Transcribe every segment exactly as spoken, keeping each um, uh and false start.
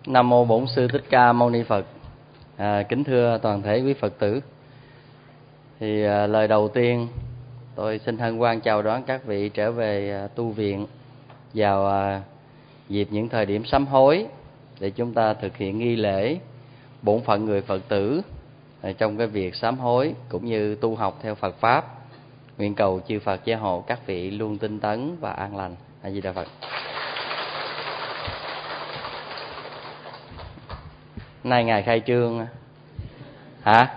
Nam mô Bổn Sư Thích Ca Mâu Ni Phật. À, kính thưa toàn thể quý Phật tử. Thì à, lời đầu tiên tôi xin hân hoan chào đón các vị trở về à, tu viện vào à, dịp những thời điểm sám hối để chúng ta thực hiện nghi lễ bổn phận người Phật tử à, trong cái việc sám hối cũng như tu học theo Phật pháp. Nguyện cầu chư Phật gia hộ các vị luôn tinh tấn và an lành. A Di Đà Phật. Nay ngày khai trương hả?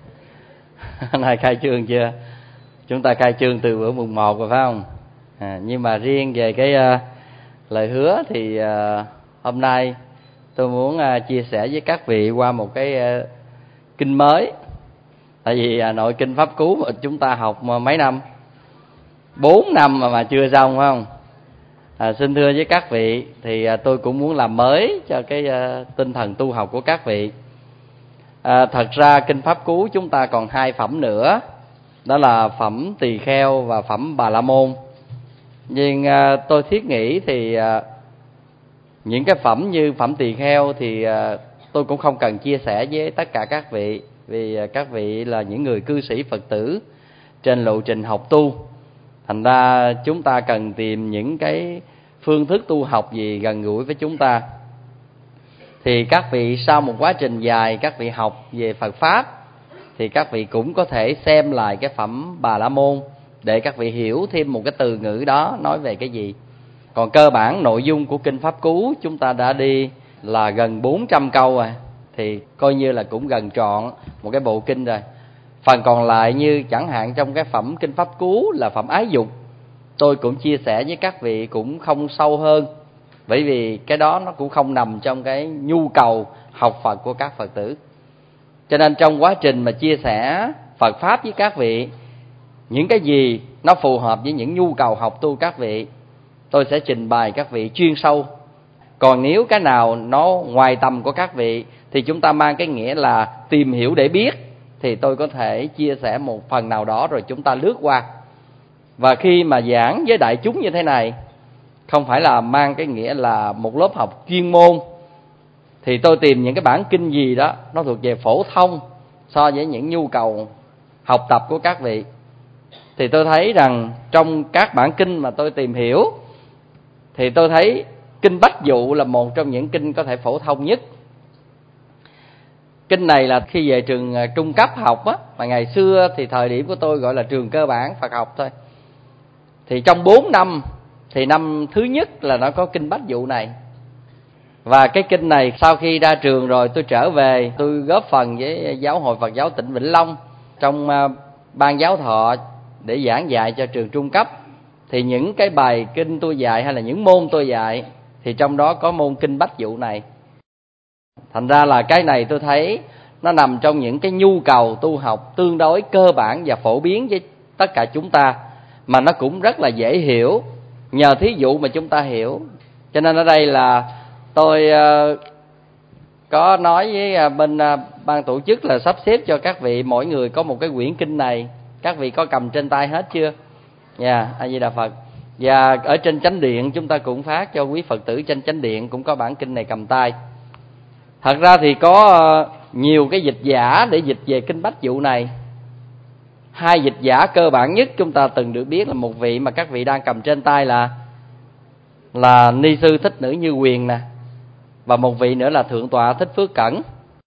Nay khai trương chưa? Chúng ta khai trương từ bữa mùng một rồi phải không? À, nhưng mà riêng về cái uh, lời hứa thì uh, hôm nay tôi muốn uh, chia sẻ với các vị qua một cái uh, kinh mới. Tại vì uh, nội kinh Pháp Cú mà chúng ta học mấy năm? Bốn năm mà mà chưa xong phải không? À, xin thưa với các vị thì à, tôi cũng muốn làm mới cho cái à, tinh thần tu học của các vị. À, thật ra kinh Pháp Cú chúng ta còn hai phẩm nữa, đó là phẩm Tỳ Kheo và phẩm Bà La Môn. Nhưng à, tôi thiết nghĩ thì à, những cái phẩm như phẩm Tỳ Kheo thì à, tôi cũng không cần chia sẻ với tất cả các vị, vì à, các vị là những người cư sĩ Phật tử trên lộ trình học tu. Thành ra chúng ta cần tìm những cái phương thức tu học gì gần gũi với chúng ta. Thì các vị sau một quá trình dài các vị học về Phật Pháp thì các vị cũng có thể xem lại cái phẩm Bà La Môn để các vị hiểu thêm một cái từ ngữ đó nói về cái gì. Còn cơ bản nội dung của kinh Pháp Cú chúng ta đã đi là gần bốn trăm câu rồi, thì coi như là cũng gần trọn một cái bộ kinh rồi. Phần còn lại như chẳng hạn trong cái phẩm kinh Pháp Cú là phẩm ái dục, tôi cũng chia sẻ với các vị cũng không sâu hơn, bởi vì cái đó nó cũng không nằm trong cái nhu cầu học Phật của các Phật tử. Cho nên trong quá trình mà chia sẻ Phật Pháp với các vị, những cái gì nó phù hợp với những nhu cầu học tu các vị, tôi sẽ trình bày các vị chuyên sâu. Còn nếu cái nào nó ngoài tầm của các vị thì chúng ta mang cái nghĩa là tìm hiểu để biết, thì tôi có thể chia sẻ một phần nào đó rồi chúng ta lướt qua. Và khi mà giảng với đại chúng như thế này, không phải là mang cái nghĩa là một lớp học chuyên môn, thì tôi tìm những cái bản kinh gì đó nó thuộc về phổ thông so với những nhu cầu học tập của các vị. Thì tôi thấy rằng trong các bản kinh mà tôi tìm hiểu thì tôi thấy kinh Bách Dụ là một trong những kinh có thể phổ thông nhất. Kinh này là khi về trường trung cấp học á, mà ngày xưa thì thời điểm của tôi gọi là trường cơ bản Phật học thôi. Thì trong bốn năm thì năm thứ nhất là nó có kinh Bách Dụ này. Và cái kinh này sau khi ra trường rồi tôi trở về, tôi góp phần với Giáo hội Phật giáo tỉnh Vĩnh Long trong ban giáo thọ để giảng dạy cho trường trung cấp. Thì những cái bài kinh tôi dạy hay là những môn tôi dạy thì trong đó có môn kinh Bách Dụ này. Thành ra là cái này tôi thấy nó nằm trong những cái nhu cầu tu học tương đối cơ bản và phổ biến với tất cả chúng ta, mà nó cũng rất là dễ hiểu, nhờ thí dụ mà chúng ta hiểu. Cho nên ở đây là tôi uh, có nói với uh, bên uh, ban tổ chức là sắp xếp cho các vị mỗi người có một cái quyển kinh này. Các vị có cầm trên tay hết chưa? Dạ, yeah, A Di Đà Phật. Và ở trên chánh điện chúng ta cũng phát cho quý Phật tử trên chánh điện cũng có bản kinh này cầm tay. Thật ra thì có uh, nhiều cái dịch giả để dịch về kinh Bách Dụ này. Hai dịch giả cơ bản nhất chúng ta từng được biết là một vị mà các vị đang cầm trên tay là là Ni sư Thích Nữ Như Quyền nè, và một vị nữa là Thượng tọa Thích Phước Cẩn.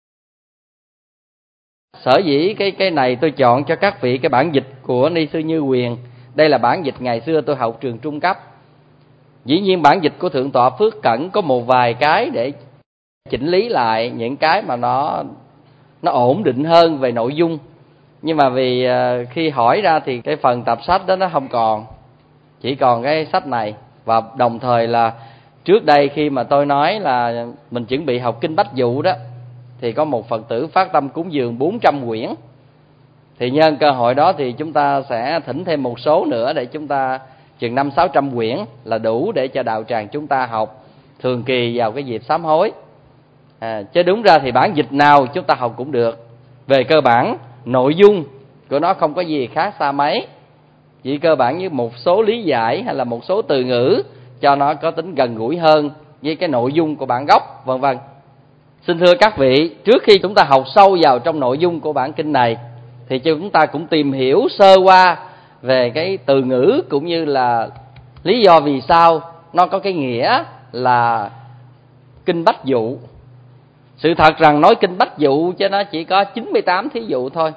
Sở dĩ cái cái này tôi chọn cho các vị cái bản dịch của Ni sư Như Quyền. Đây là bản dịch ngày xưa tôi học trường trung cấp. Dĩ nhiên bản dịch của Thượng tọa Phước Cẩn có một vài cái để chỉnh lý lại những cái mà nó nó ổn định hơn về nội dung. Nhưng mà vì khi hỏi ra thì cái phần tập sách đó nó không còn, chỉ còn cái sách này. Và đồng thời là trước đây khi mà tôi nói là mình chuẩn bị học kinh Bách Dụ đó, thì có một Phật tử phát tâm cúng dường bốn trăm quyển. Thì nhân cơ hội đó thì chúng ta sẽ thỉnh thêm một số nữa để chúng ta chừng năm sáu trăm quyển là đủ để cho đạo tràng chúng ta học thường kỳ vào cái dịp sám hối. À, chứ đúng ra thì bản dịch nào chúng ta học cũng được. Về cơ bản nội dung của nó không có gì khác xa mấy, chỉ cơ bản như một số lý giải hay là một số từ ngữ cho nó có tính gần gũi hơn với cái nội dung của bản gốc, vân vân. Xin thưa các vị, trước khi chúng ta học sâu vào trong nội dung của bản kinh này thì chúng ta cũng tìm hiểu sơ qua về cái từ ngữ cũng như là lý do vì sao nó có cái nghĩa là kinh bách dụ. Sự thật rằng nói kinh bách dụ cho nó chỉ có chín mươi tám thí dụ thôi.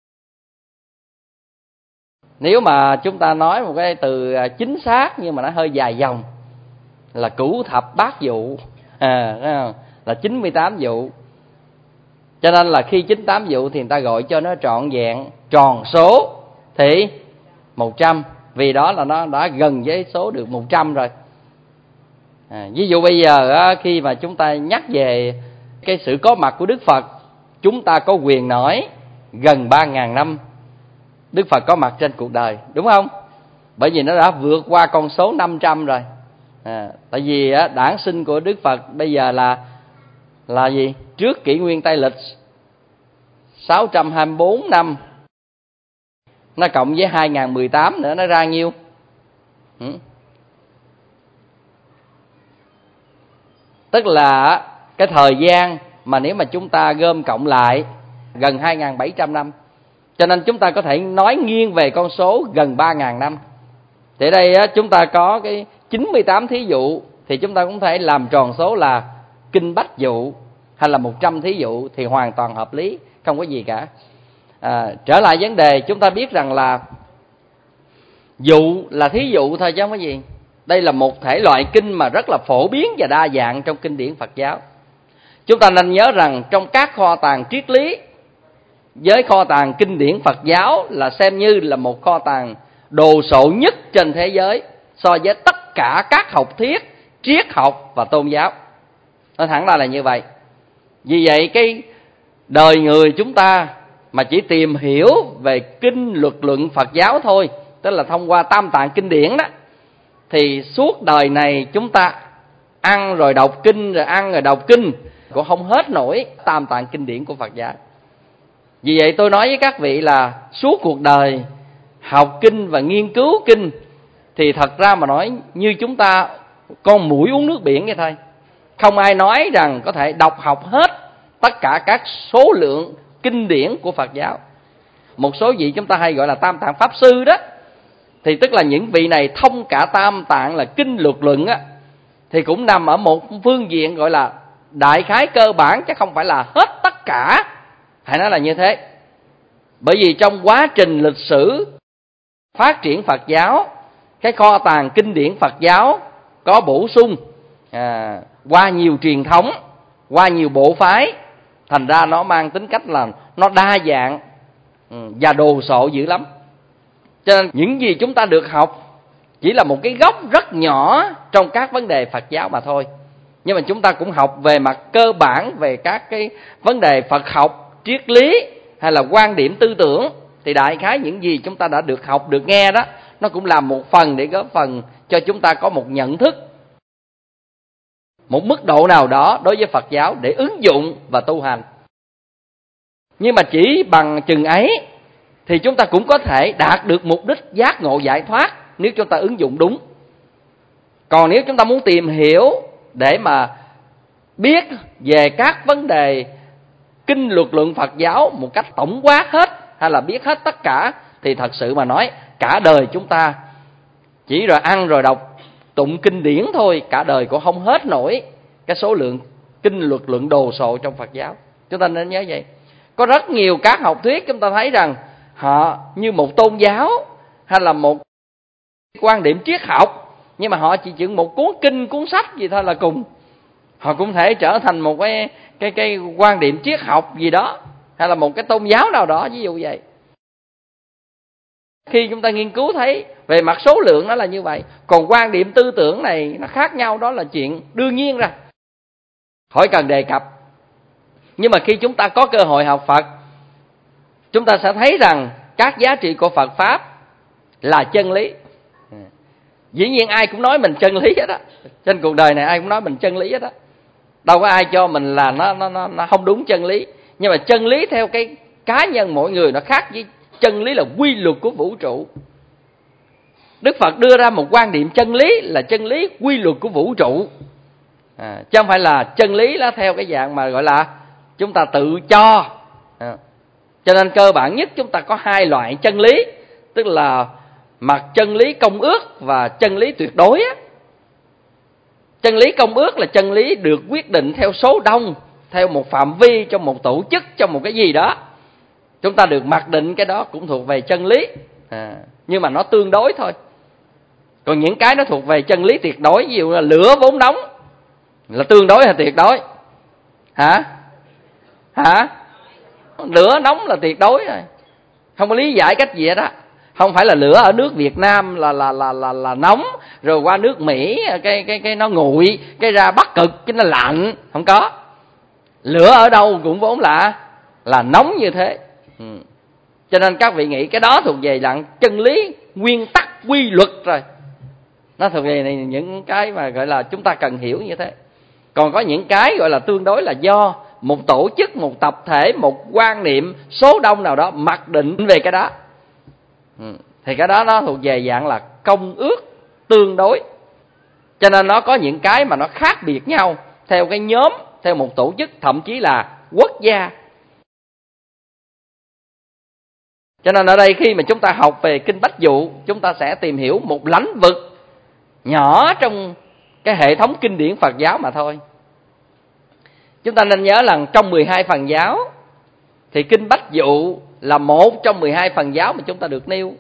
Nếu mà chúng ta nói một cái từ chính xác nhưng mà nó hơi dài dòng là cửu thập bát dụ, à, thấy không? Là chín mươi tám dụ. Cho nên là khi chín mươi tám dụ thì người ta gọi cho nó trọn vẹn, tròn số thì một trăm, vì đó là nó đã gần với số được một trăm rồi. À, ví dụ bây giờ khi mà chúng ta nhắc về cái sự có mặt của Đức Phật, chúng ta có quyền nói gần ba ngàn năm Đức Phật có mặt trên cuộc đời, đúng không? Bởi vì nó đã vượt qua con số năm trăm rồi. À, tại vì á, đản sinh của Đức Phật bây giờ là là gì? Trước kỷ nguyên Tây lịch sáu trăm hai mươi bốn năm, nó cộng với hai nghìn mười tám nữa, nó ra nhiêu? Ừ. Tức là cái thời gian mà nếu mà chúng ta gom cộng lại gần hai nghìn bảy trăm năm. Cho nên chúng ta có thể nói nghiêng về con số gần ba nghìn năm. Thì đây á, chúng ta có cái chín mươi tám thí dụ thì chúng ta cũng thể làm tròn số là kinh bách dụ hay là một trăm thí dụ thì hoàn toàn hợp lý, không có gì cả. À, trở lại vấn đề, chúng ta biết rằng là dụ là thí dụ thôi chứ không có gì. Đây là một thể loại kinh mà rất là phổ biến và đa dạng trong kinh điển Phật giáo. Chúng ta nên nhớ rằng trong các kho tàng triết lý với kho tàng kinh điển Phật giáo là xem như là một kho tàng đồ sộ nhất trên thế giới so với tất cả các học thuyết, triết học và tôn giáo. Nói thẳng ra là như vậy. Vì vậy cái đời người chúng ta mà chỉ tìm hiểu về kinh luật luận Phật giáo thôi, tức là thông qua tam tạng kinh điển đó, thì suốt đời này chúng ta ăn rồi đọc kinh, rồi ăn rồi đọc kinh, cũng không hết nổi tam tạng kinh điển của Phật giáo. Vì vậy tôi nói với các vị là suốt cuộc đời học kinh và nghiên cứu kinh thì thật ra mà nói như chúng ta con muỗi uống nước biển vậy thôi. Không ai nói rằng có thể đọc học hết tất cả các số lượng kinh điển của Phật giáo. Một số vị chúng ta hay gọi là tam tạng pháp sư đó, thì tức là những vị này thông cả tam tạng là kinh luật luận á, thì cũng nằm ở một phương diện gọi là đại khái cơ bản, chứ không phải là hết tất cả. Hãy nói là như thế. Bởi vì trong quá trình lịch sử phát triển Phật giáo, cái kho tàng kinh điển Phật giáo có bổ sung à, qua nhiều truyền thống, qua nhiều bộ phái, thành ra nó mang tính cách là nó đa dạng và đồ sộ dữ lắm. Cho nên những gì chúng ta được học chỉ là một cái góc rất nhỏ trong các vấn đề Phật giáo mà thôi. Nhưng mà chúng ta cũng học về mặt cơ bản về các cái vấn đề Phật học, triết lý hay là quan điểm tư tưởng. Thì đại khái những gì chúng ta đã được học, được nghe đó, nó cũng là một phần để góp phần cho chúng ta có một nhận thức, một mức độ nào đó đối với Phật giáo để ứng dụng và tu hành. Nhưng mà chỉ bằng chừng ấy thì chúng ta cũng có thể đạt được mục đích giác ngộ giải thoát nếu chúng ta ứng dụng đúng. Còn nếu chúng ta muốn tìm hiểu để mà biết về các vấn đề kinh luật luận Phật giáo một cách tổng quát hết, hay là biết hết tất cả, thì thật sự mà nói cả đời chúng ta chỉ rồi ăn rồi đọc tụng kinh điển thôi, cả đời cũng không hết nổi cái số lượng kinh luật luận đồ sộ trong Phật giáo. Chúng ta nên nhớ vậy. Có rất nhiều các học thuyết chúng ta thấy rằng họ như một tôn giáo hay là một quan điểm triết học, nhưng mà họ chỉ chừng một cuốn kinh, cuốn sách gì thôi là cùng. Họ cũng thể trở thành một cái cái cái quan điểm triết học gì đó, hay là một cái tôn giáo nào đó, ví dụ vậy. Khi chúng ta nghiên cứu thấy về mặt số lượng nó là như vậy, còn quan điểm tư tưởng này nó khác nhau, đó là chuyện đương nhiên ra, khỏi cần đề cập. Nhưng mà khi chúng ta có cơ hội học Phật, chúng ta sẽ thấy rằng các giá trị của Phật Pháp là chân lý. Dĩ nhiên ai cũng nói mình chân lý hết á. Trên cuộc đời này ai cũng nói mình chân lý hết á. Đâu có ai cho mình là nó, nó, nó, nó không đúng chân lý. Nhưng mà chân lý theo cái cá nhân mỗi người nó khác với chân lý là quy luật của vũ trụ. Đức Phật đưa ra một quan điểm chân lý là chân lý quy luật của vũ trụ. À, chứ không phải là chân lý đó theo cái dạng mà gọi là chúng ta tự cho. À, cho nên cơ bản nhất chúng ta có hai loại chân lý, tức là mặt chân lý công ước và chân lý tuyệt đối á. Chân lý công ước là chân lý được quyết định theo số đông, theo một phạm vi, trong một tổ chức, trong một cái gì đó. Chúng ta được mặc định cái đó cũng thuộc về chân lý, à, nhưng mà nó tương đối thôi. Còn những cái nó thuộc về chân lý tuyệt đối, ví dụ là lửa vốn nóng, là tương đối hay tuyệt đối? Hả? Hả? Lửa nóng là tuyệt đối rồi, không có lý giải cách gì hết đó. Không phải là lửa ở nước Việt Nam là là là là là nóng, rồi qua nước Mỹ cái cái cái nó nguội, cái ra Bắc Cực cái nó lạnh, không có. Lửa ở đâu cũng vốn là là nóng như thế. Ừ. Cho nên các vị nghĩ cái đó thuộc về dạng chân lý, nguyên tắc, quy luật rồi. Nó thuộc về này, những cái mà gọi là chúng ta cần hiểu như thế. Còn có những cái gọi là tương đối là do một tổ chức, một tập thể, một quan niệm số đông nào đó mặc định về cái đó. Ừ. Thì cái đó nó thuộc về dạng là công ước tương đối. Cho nên nó có những cái mà nó khác biệt nhau theo cái nhóm, theo một tổ chức, thậm chí là quốc gia. Cho nên ở đây khi mà chúng ta học về Kinh Bách Dụ, chúng ta sẽ tìm hiểu một lãnh vực nhỏ trong cái hệ thống kinh điển Phật giáo mà thôi. Chúng ta nên nhớ là trong mười hai phần giáo thì Kinh Bách Dụ là một trong mười hai phần giáo mà chúng ta được nêu.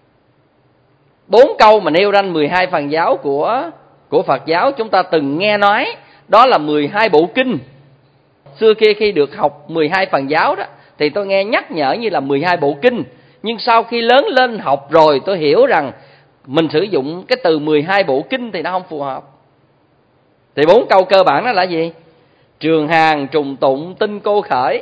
Bốn câu mà nêu ra mười hai phần giáo của, của Phật giáo chúng ta từng nghe nói, đó là mười hai bộ kinh. Xưa kia khi được học mười hai phần giáo đó thì tôi nghe nhắc nhở như là mười hai bộ kinh. Nhưng sau khi lớn lên học rồi tôi hiểu rằng mình sử dụng cái từ mười hai bộ kinh thì nó không phù hợp. Thì bốn câu cơ bản đó là gì? Trường Hàn, Trùng Tụng, Tinh Cô Khởi,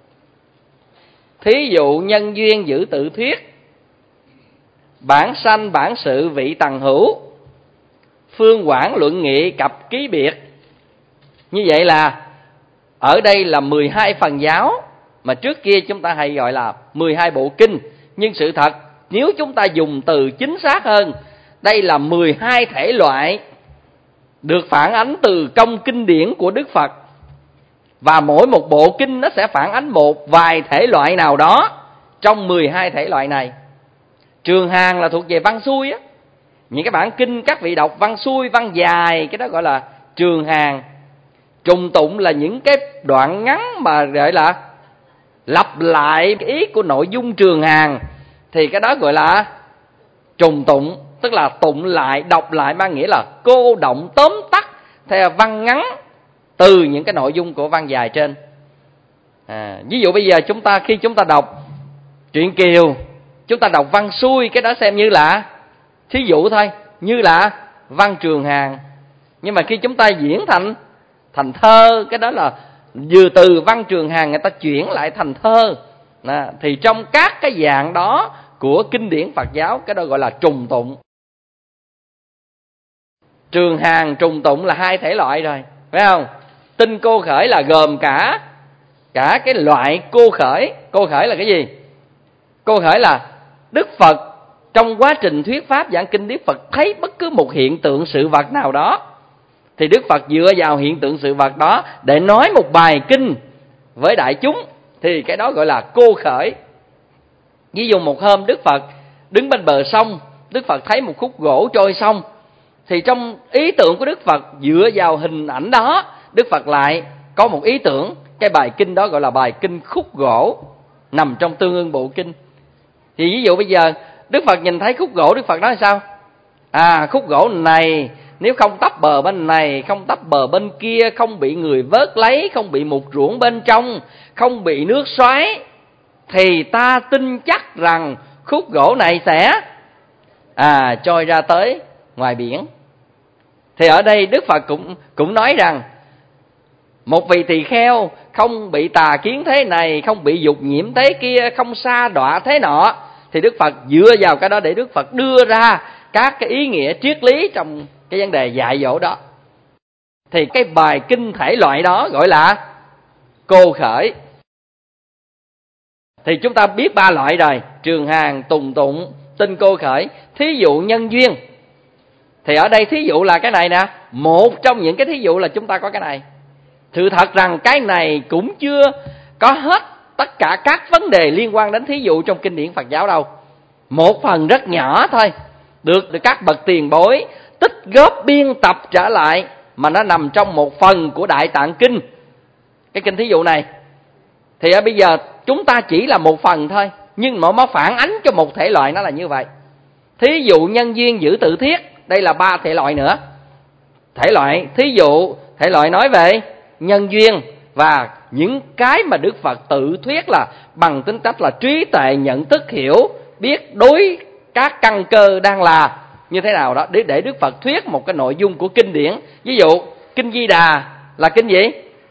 thí dụ, nhân duyên, giữ tự thuyết, bản sanh, bản sự, vị tầng hữu, phương quảng, luận nghị, cập ký biệt. Như vậy là ở đây là mười hai phần giáo, mà trước kia chúng ta hay gọi là mười hai bộ kinh. Nhưng sự thật nếu chúng ta dùng từ chính xác hơn, đây là mười hai thể loại được phản ánh từ công kinh điển của Đức Phật. Và mỗi một bộ kinh nó sẽ phản ánh một vài thể loại nào đó trong mười hai thể loại này. Trường Hàn là thuộc về văn xuôi á. Những cái bản kinh các vị đọc văn xuôi, văn dài, cái đó gọi là Trường Hàn. Trùng Tụng là những cái đoạn ngắn mà gọi là lặp lại cái ý của nội dung Trường Hàn, thì cái đó gọi là Trùng Tụng, tức là tụng lại, đọc lại, mang nghĩa là cô động tóm tắt theo văn ngắn từ những cái nội dung của văn dài trên. À, ví dụ bây giờ chúng ta khi chúng ta đọc truyện Kiều, chúng ta đọc văn xuôi, cái đó xem như là thí dụ thôi, như là văn Trường Hàn. Nhưng mà khi chúng ta diễn thành thành thơ, cái đó là vừa từ văn Trường Hàn người ta chuyển lại thành thơ. À, thì trong các cái dạng đó của kinh điển Phật giáo, cái đó gọi là trùng tụng. Trường Hàn, trùng tụng là hai thể loại rồi, phải không? Tinh Cô Khởi là gồm cả cả cái loại cô khởi. Cô khởi là cái gì? Cô khởi là Đức Phật trong quá trình thuyết pháp giảng kinh, Đức Phật thấy bất cứ một hiện tượng sự vật nào đó, thì Đức Phật dựa vào hiện tượng sự vật đó để nói một bài kinh với đại chúng, thì cái đó gọi là cô khởi. Ví dụ một hôm Đức Phật đứng bên bờ sông, Đức Phật thấy một khúc gỗ trôi sông, thì trong ý tưởng của Đức Phật dựa vào hình ảnh đó, Đức Phật lại có một ý tưởng. Cái bài kinh đó gọi là bài kinh khúc gỗ, nằm trong tương ưng bộ kinh. Thì ví dụ bây giờ Đức Phật nhìn thấy khúc gỗ, Đức Phật nói sao? À, khúc gỗ này nếu không tấp bờ bên này, không tấp bờ bên kia, không bị người vớt lấy, không bị mục ruộng bên trong, không bị nước xoáy, thì ta tin chắc rằng khúc gỗ này sẽ à trôi ra tới ngoài biển. Thì ở đây Đức Phật cũng cũng nói rằng một vị tỳ kheo không bị tà kiến thế này, không bị dục nhiễm thế kia, không sa đọa thế nọ, thì Đức Phật dựa vào cái đó để Đức Phật đưa ra các cái ý nghĩa triết lý trong cái vấn đề dạy dỗ đó. Thì cái bài kinh thể loại đó gọi là cô khởi. Thì chúng ta biết ba loại rồi: Trường Hàn, Tùng Tụng, Tinh Cô Khởi. Thí dụ, nhân duyên. Thì ở đây thí dụ là cái này nè, một trong những cái thí dụ là chúng ta có cái này. Sự thật rằng cái này cũng chưa có hết tất cả các vấn đề liên quan đến thí dụ trong kinh điển Phật giáo đâu. Một phần rất nhỏ thôi, được, được các bậc tiền bối tích góp biên tập trở lại, mà nó nằm trong một phần của Đại Tạng Kinh, cái kinh thí dụ này. Thì ở bây giờ chúng ta chỉ là một phần thôi, nhưng mà nó phản ánh cho một thể loại, nó là như vậy. Thí dụ nhân duyên giữ tự thiết, đây là ba thể loại nữa. Thể loại thí dụ, thể loại nói về nhân duyên, và những cái mà Đức Phật tự thuyết là bằng tính cách là trí tuệ nhận thức hiểu, biết đối các căn cơ đang là như thế nào đó, để để Đức Phật thuyết một cái nội dung của kinh điển. Ví dụ Kinh Di Đà là kinh gì?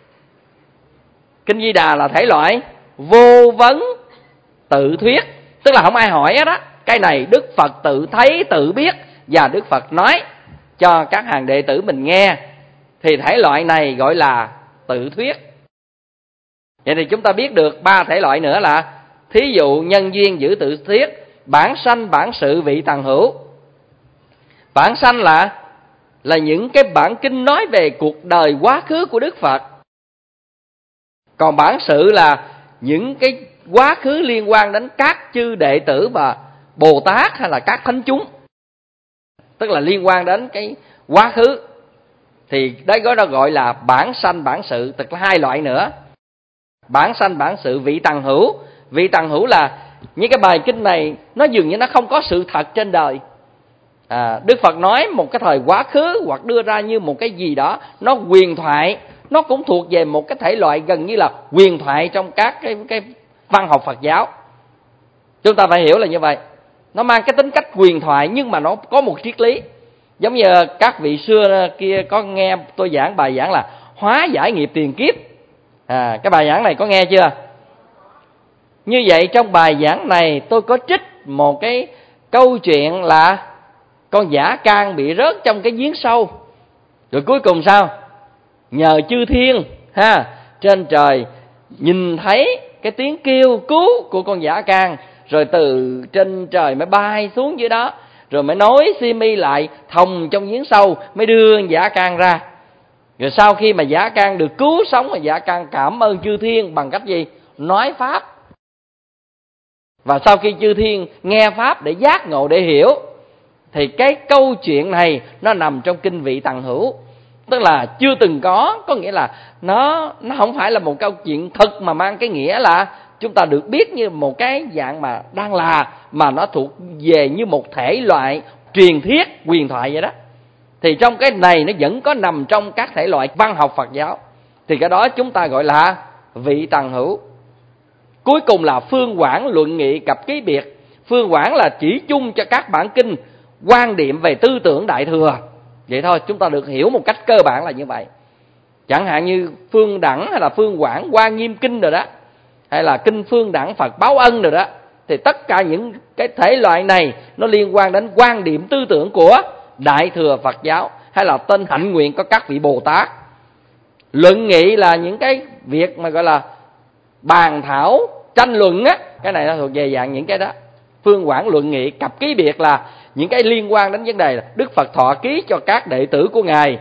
Kinh Di Đà là thể loại vô vấn tự thuyết, tức là không ai hỏi hết á, cái này Đức Phật tự thấy tự biết, và Đức Phật nói cho các hàng đệ tử mình nghe, thì thể loại này gọi là tự thuyết. Vậy thì chúng ta biết được ba thể loại nữa là thí dụ, nhân duyên, giữ tự thuyết, bản sanh, bản sự, vị tầng hữu. Bản sanh là là những cái bản kinh nói về cuộc đời quá khứ của Đức Phật. Còn bản sự là những cái quá khứ liên quan đến các chư đệ tử và Bồ Tát hay là các thánh chúng, tức là liên quan đến cái quá khứ. Thì đấy đó gọi là bản sanh, bản sự, tức là hai loại nữa. Bản sanh, bản sự, vị tầng hữu. Vị tầng hữu là những cái bài kinh này nó dường như nó không có sự thật trên đời. à, Đức Phật nói một cái thời quá khứ, hoặc đưa ra như một cái gì đó nó huyền thoại, nó cũng thuộc về một cái thể loại gần như là huyền thoại trong các cái, cái văn học Phật giáo. Chúng ta phải hiểu là như vậy. Nó mang cái tính cách huyền thoại, nhưng mà nó có một triết lý. Giống như các vị xưa kia có nghe tôi giảng bài giảng là hóa giải nghiệp tiền kiếp. à, Cái bài giảng này có nghe chưa? Như vậy trong bài giảng này tôi có trích một cái câu chuyện là con dã can bị rớt trong cái giếng sâu, rồi cuối cùng sao? Nhờ chư thiên ha trên trời nhìn thấy cái tiếng kêu cứu của con dã can, rồi từ trên trời mới bay xuống dưới đó, rồi mới nối si mi lại thòng trong giếng sâu, mới đưa dã can ra. Rồi sau khi mà dã can được cứu sống, mà dã can cảm ơn chư thiên bằng cách gì? Nói pháp. Và sau khi chư thiên nghe pháp để giác ngộ, để hiểu, thì cái câu chuyện này nó nằm trong kinh Vị Tầng Hữu. Tức là chưa từng có, có nghĩa là nó nó không phải là một câu chuyện thực, mà mang cái nghĩa là chúng ta được biết như một cái dạng mà đang là, mà nó thuộc về như một thể loại truyền thuyết, huyền thoại vậy đó. Thì trong cái này nó vẫn có nằm trong các thể loại văn học Phật giáo. Thì cái đó chúng ta gọi là Vị Tầng Hữu. Cuối cùng là Phương Quảng, Luận Nghị, Cập Ký Biệt. Phương Quảng là chỉ chung cho các bản kinh quan điểm về tư tưởng Đại Thừa. Vậy thôi, chúng ta được hiểu một cách cơ bản là như vậy. Chẳng hạn như Phương Đẳng hay là Phương Quảng Hoa Nghiêm Kinh rồi đó, hay là Kinh Phương Đẳng Phật Báo Ân rồi đó, thì tất cả những cái thể loại này nó liên quan đến quan điểm tư tưởng của Đại Thừa Phật giáo, hay là tên hạnh nguyện có các vị Bồ Tát. Luận Nghị là những cái việc mà gọi là bàn thảo, tranh luận á, cái này nó thuộc về dạng những cái đó. Phương Quảng, Luận Nghị. Cập Ký Biệt là những cái liên quan đến vấn đề là Đức Phật thọ ký cho các đệ tử của Ngài,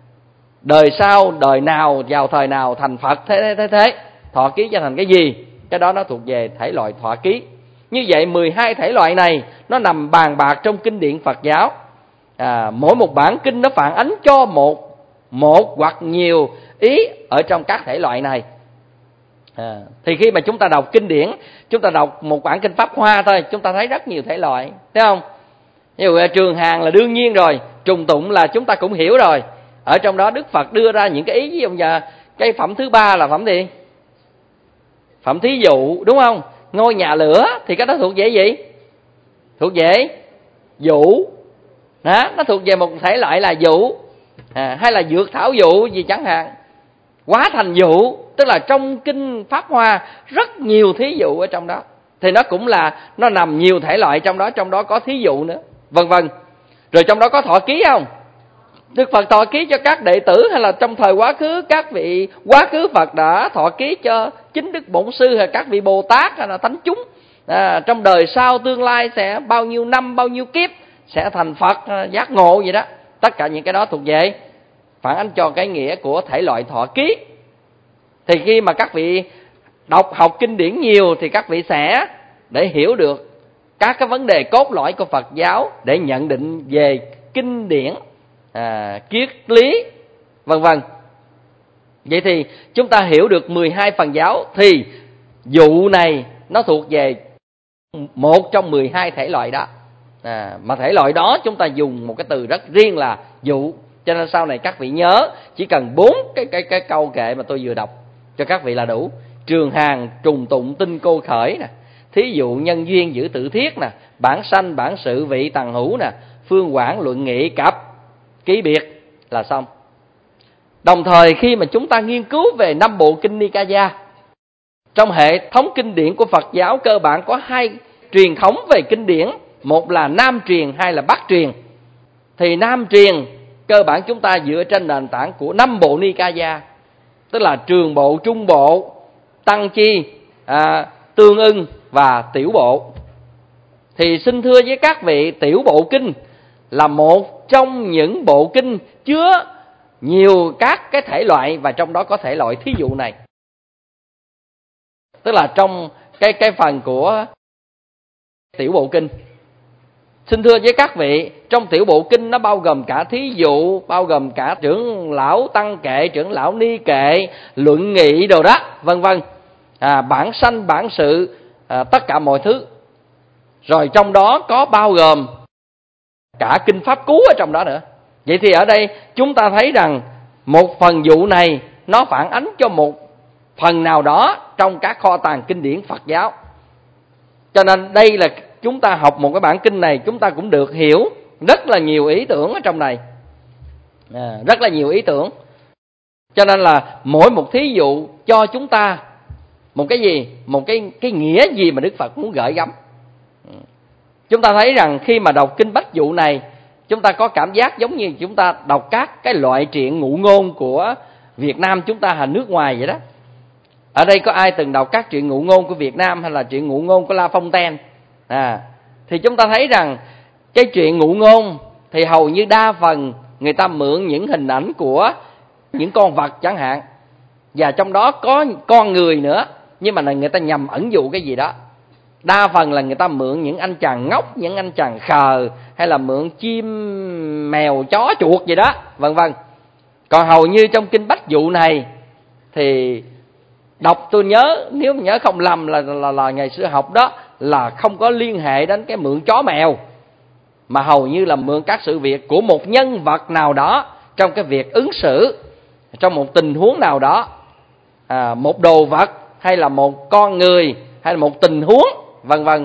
đời sau, đời nào, vào thời nào thành Phật, thế thế thế, thế. Thọ ký cho thành cái gì, cái đó nó thuộc về thể loại thọ ký. Như vậy mười hai thể loại này nó nằm bàn bạc trong kinh điển Phật giáo. à, Mỗi một bản kinh nó phản ánh cho một một hoặc nhiều ý ở trong các thể loại này. À, thì khi mà chúng ta đọc kinh điển, chúng ta đọc một bản kinh Pháp Hoa thôi, chúng ta thấy rất nhiều thể loại, thấy không? Ví dụ Trường Hàng là đương nhiên rồi, Trùng Tụng là chúng ta cũng hiểu rồi. Ở trong đó Đức Phật đưa ra những cái ý. Ví dụ giờ cái phẩm thứ ba là phẩm gì? Phẩm thí dụ, đúng không? Ngôi nhà lửa thì cái đó thuộc về gì? Thuộc về dụ đó, nó thuộc về một thể loại là dụ. à, Hay là dược thảo dụ gì chẳng hạn. Quá thành dụ, tức là trong kinh Pháp Hoa rất nhiều thí dụ ở trong đó. Thì nó cũng là, nó nằm nhiều thể loại trong đó, trong đó có thí dụ nữa, vân vân. Rồi trong đó có thọ ký không? Đức Phật thọ ký cho các đệ tử, hay là trong thời quá khứ các vị quá khứ Phật đã thọ ký cho chính Đức Bổn Sư, hay các vị Bồ Tát, hay là thánh chúng. à, Trong đời sau tương lai sẽ bao nhiêu năm, bao nhiêu kiếp sẽ thành Phật, giác ngộ vậy đó. Tất cả những cái đó thuộc về phản ánh cho cái nghĩa của thể loại thọ ký. Thì khi mà các vị đọc học kinh điển nhiều thì các vị sẽ để hiểu được các cái vấn đề cốt lõi của Phật giáo để nhận định về kinh điển, à, triết lý, vân vân. Vậy thì chúng ta hiểu được mười hai phần giáo thì dụ này nó thuộc về một trong mười hai thể loại đó. À, mà thể loại đó chúng ta dùng một cái từ rất riêng là dụ. Cho nên sau này các vị nhớ chỉ cần bốn cái cái cái câu kệ mà tôi vừa đọc cho các vị là đủ. Trường hàng, trùng tụng, tinh cô khởi nè, thí dụ, nhân duyên, giữ tự thiết nè, bản sanh, bản sự, vị, tầng hữu nè, phương quảng, luận nghị, cập, ký biệt là xong. Đồng thời khi mà chúng ta nghiên cứu về năm bộ kinh Nikaya, trong hệ thống kinh điển của Phật giáo cơ bản có hai truyền thống về kinh điển, một là Nam truyền, hai là Bắc truyền. Thì Nam truyền cơ bản chúng ta dựa trên nền tảng của năm bộ Nikaya, tức là Trường bộ, Trung bộ, Tăng chi, à, Tương ưng và Tiểu bộ. Thì xin thưa với các vị, Tiểu bộ kinh là một trong những bộ kinh chứa nhiều các cái thể loại, và trong đó có thể loại thí dụ này. Tức là trong cái cái phần của Tiểu bộ kinh, xin thưa với các vị, trong Tiểu bộ kinh nó bao gồm cả thí dụ, bao gồm cả trưởng lão tăng kệ, trưởng lão ni kệ, luận nghị đồ đó, vân vân, à, bản sanh, bản sự, à, tất cả mọi thứ. Rồi trong đó có bao gồm cả kinh pháp cú ở trong đó nữa. Vậy thì ở đây chúng ta thấy rằng một phần dụ này nó phản ánh cho một phần nào đó trong các kho tàng kinh điển Phật giáo. Cho nên đây là chúng ta học một cái bản kinh này, chúng ta cũng được hiểu rất là nhiều ý tưởng ở trong này, à, rất là nhiều ý tưởng. Cho nên là mỗi một thí dụ cho chúng ta một cái gì, một cái cái nghĩa gì mà Đức Phật muốn gửi gắm. Chúng ta thấy rằng khi mà đọc kinh Bách Dụ này, chúng ta có cảm giác giống như chúng ta đọc các cái loại truyện ngụ ngôn của Việt Nam chúng ta hay nước ngoài vậy đó. Ở đây có ai từng đọc các truyện ngụ ngôn của Việt Nam hay là truyện ngụ ngôn của La Fontaine? À, thì chúng ta thấy rằng cái truyện ngụ ngôn thì hầu như đa phần người ta mượn những hình ảnh của những con vật chẳng hạn, và trong đó có con người nữa, nhưng mà người ta nhằm ẩn dụ cái gì đó. Đa phần là người ta mượn những anh chàng ngốc, những anh chàng khờ, hay là mượn chim, mèo, chó, chuột gì đó, vân vân. Còn hầu như trong kinh Bách Dụ này thì đọc, tôi nhớ, nếu nhớ không lầm là, là, là ngày xưa học đó, là không có liên hệ đến cái mượn chó mèo, mà hầu như là mượn các sự việc của một nhân vật nào đó trong cái việc ứng xử, trong một tình huống nào đó, à, một đồ vật hay là một con người hay là một tình huống, vân vân.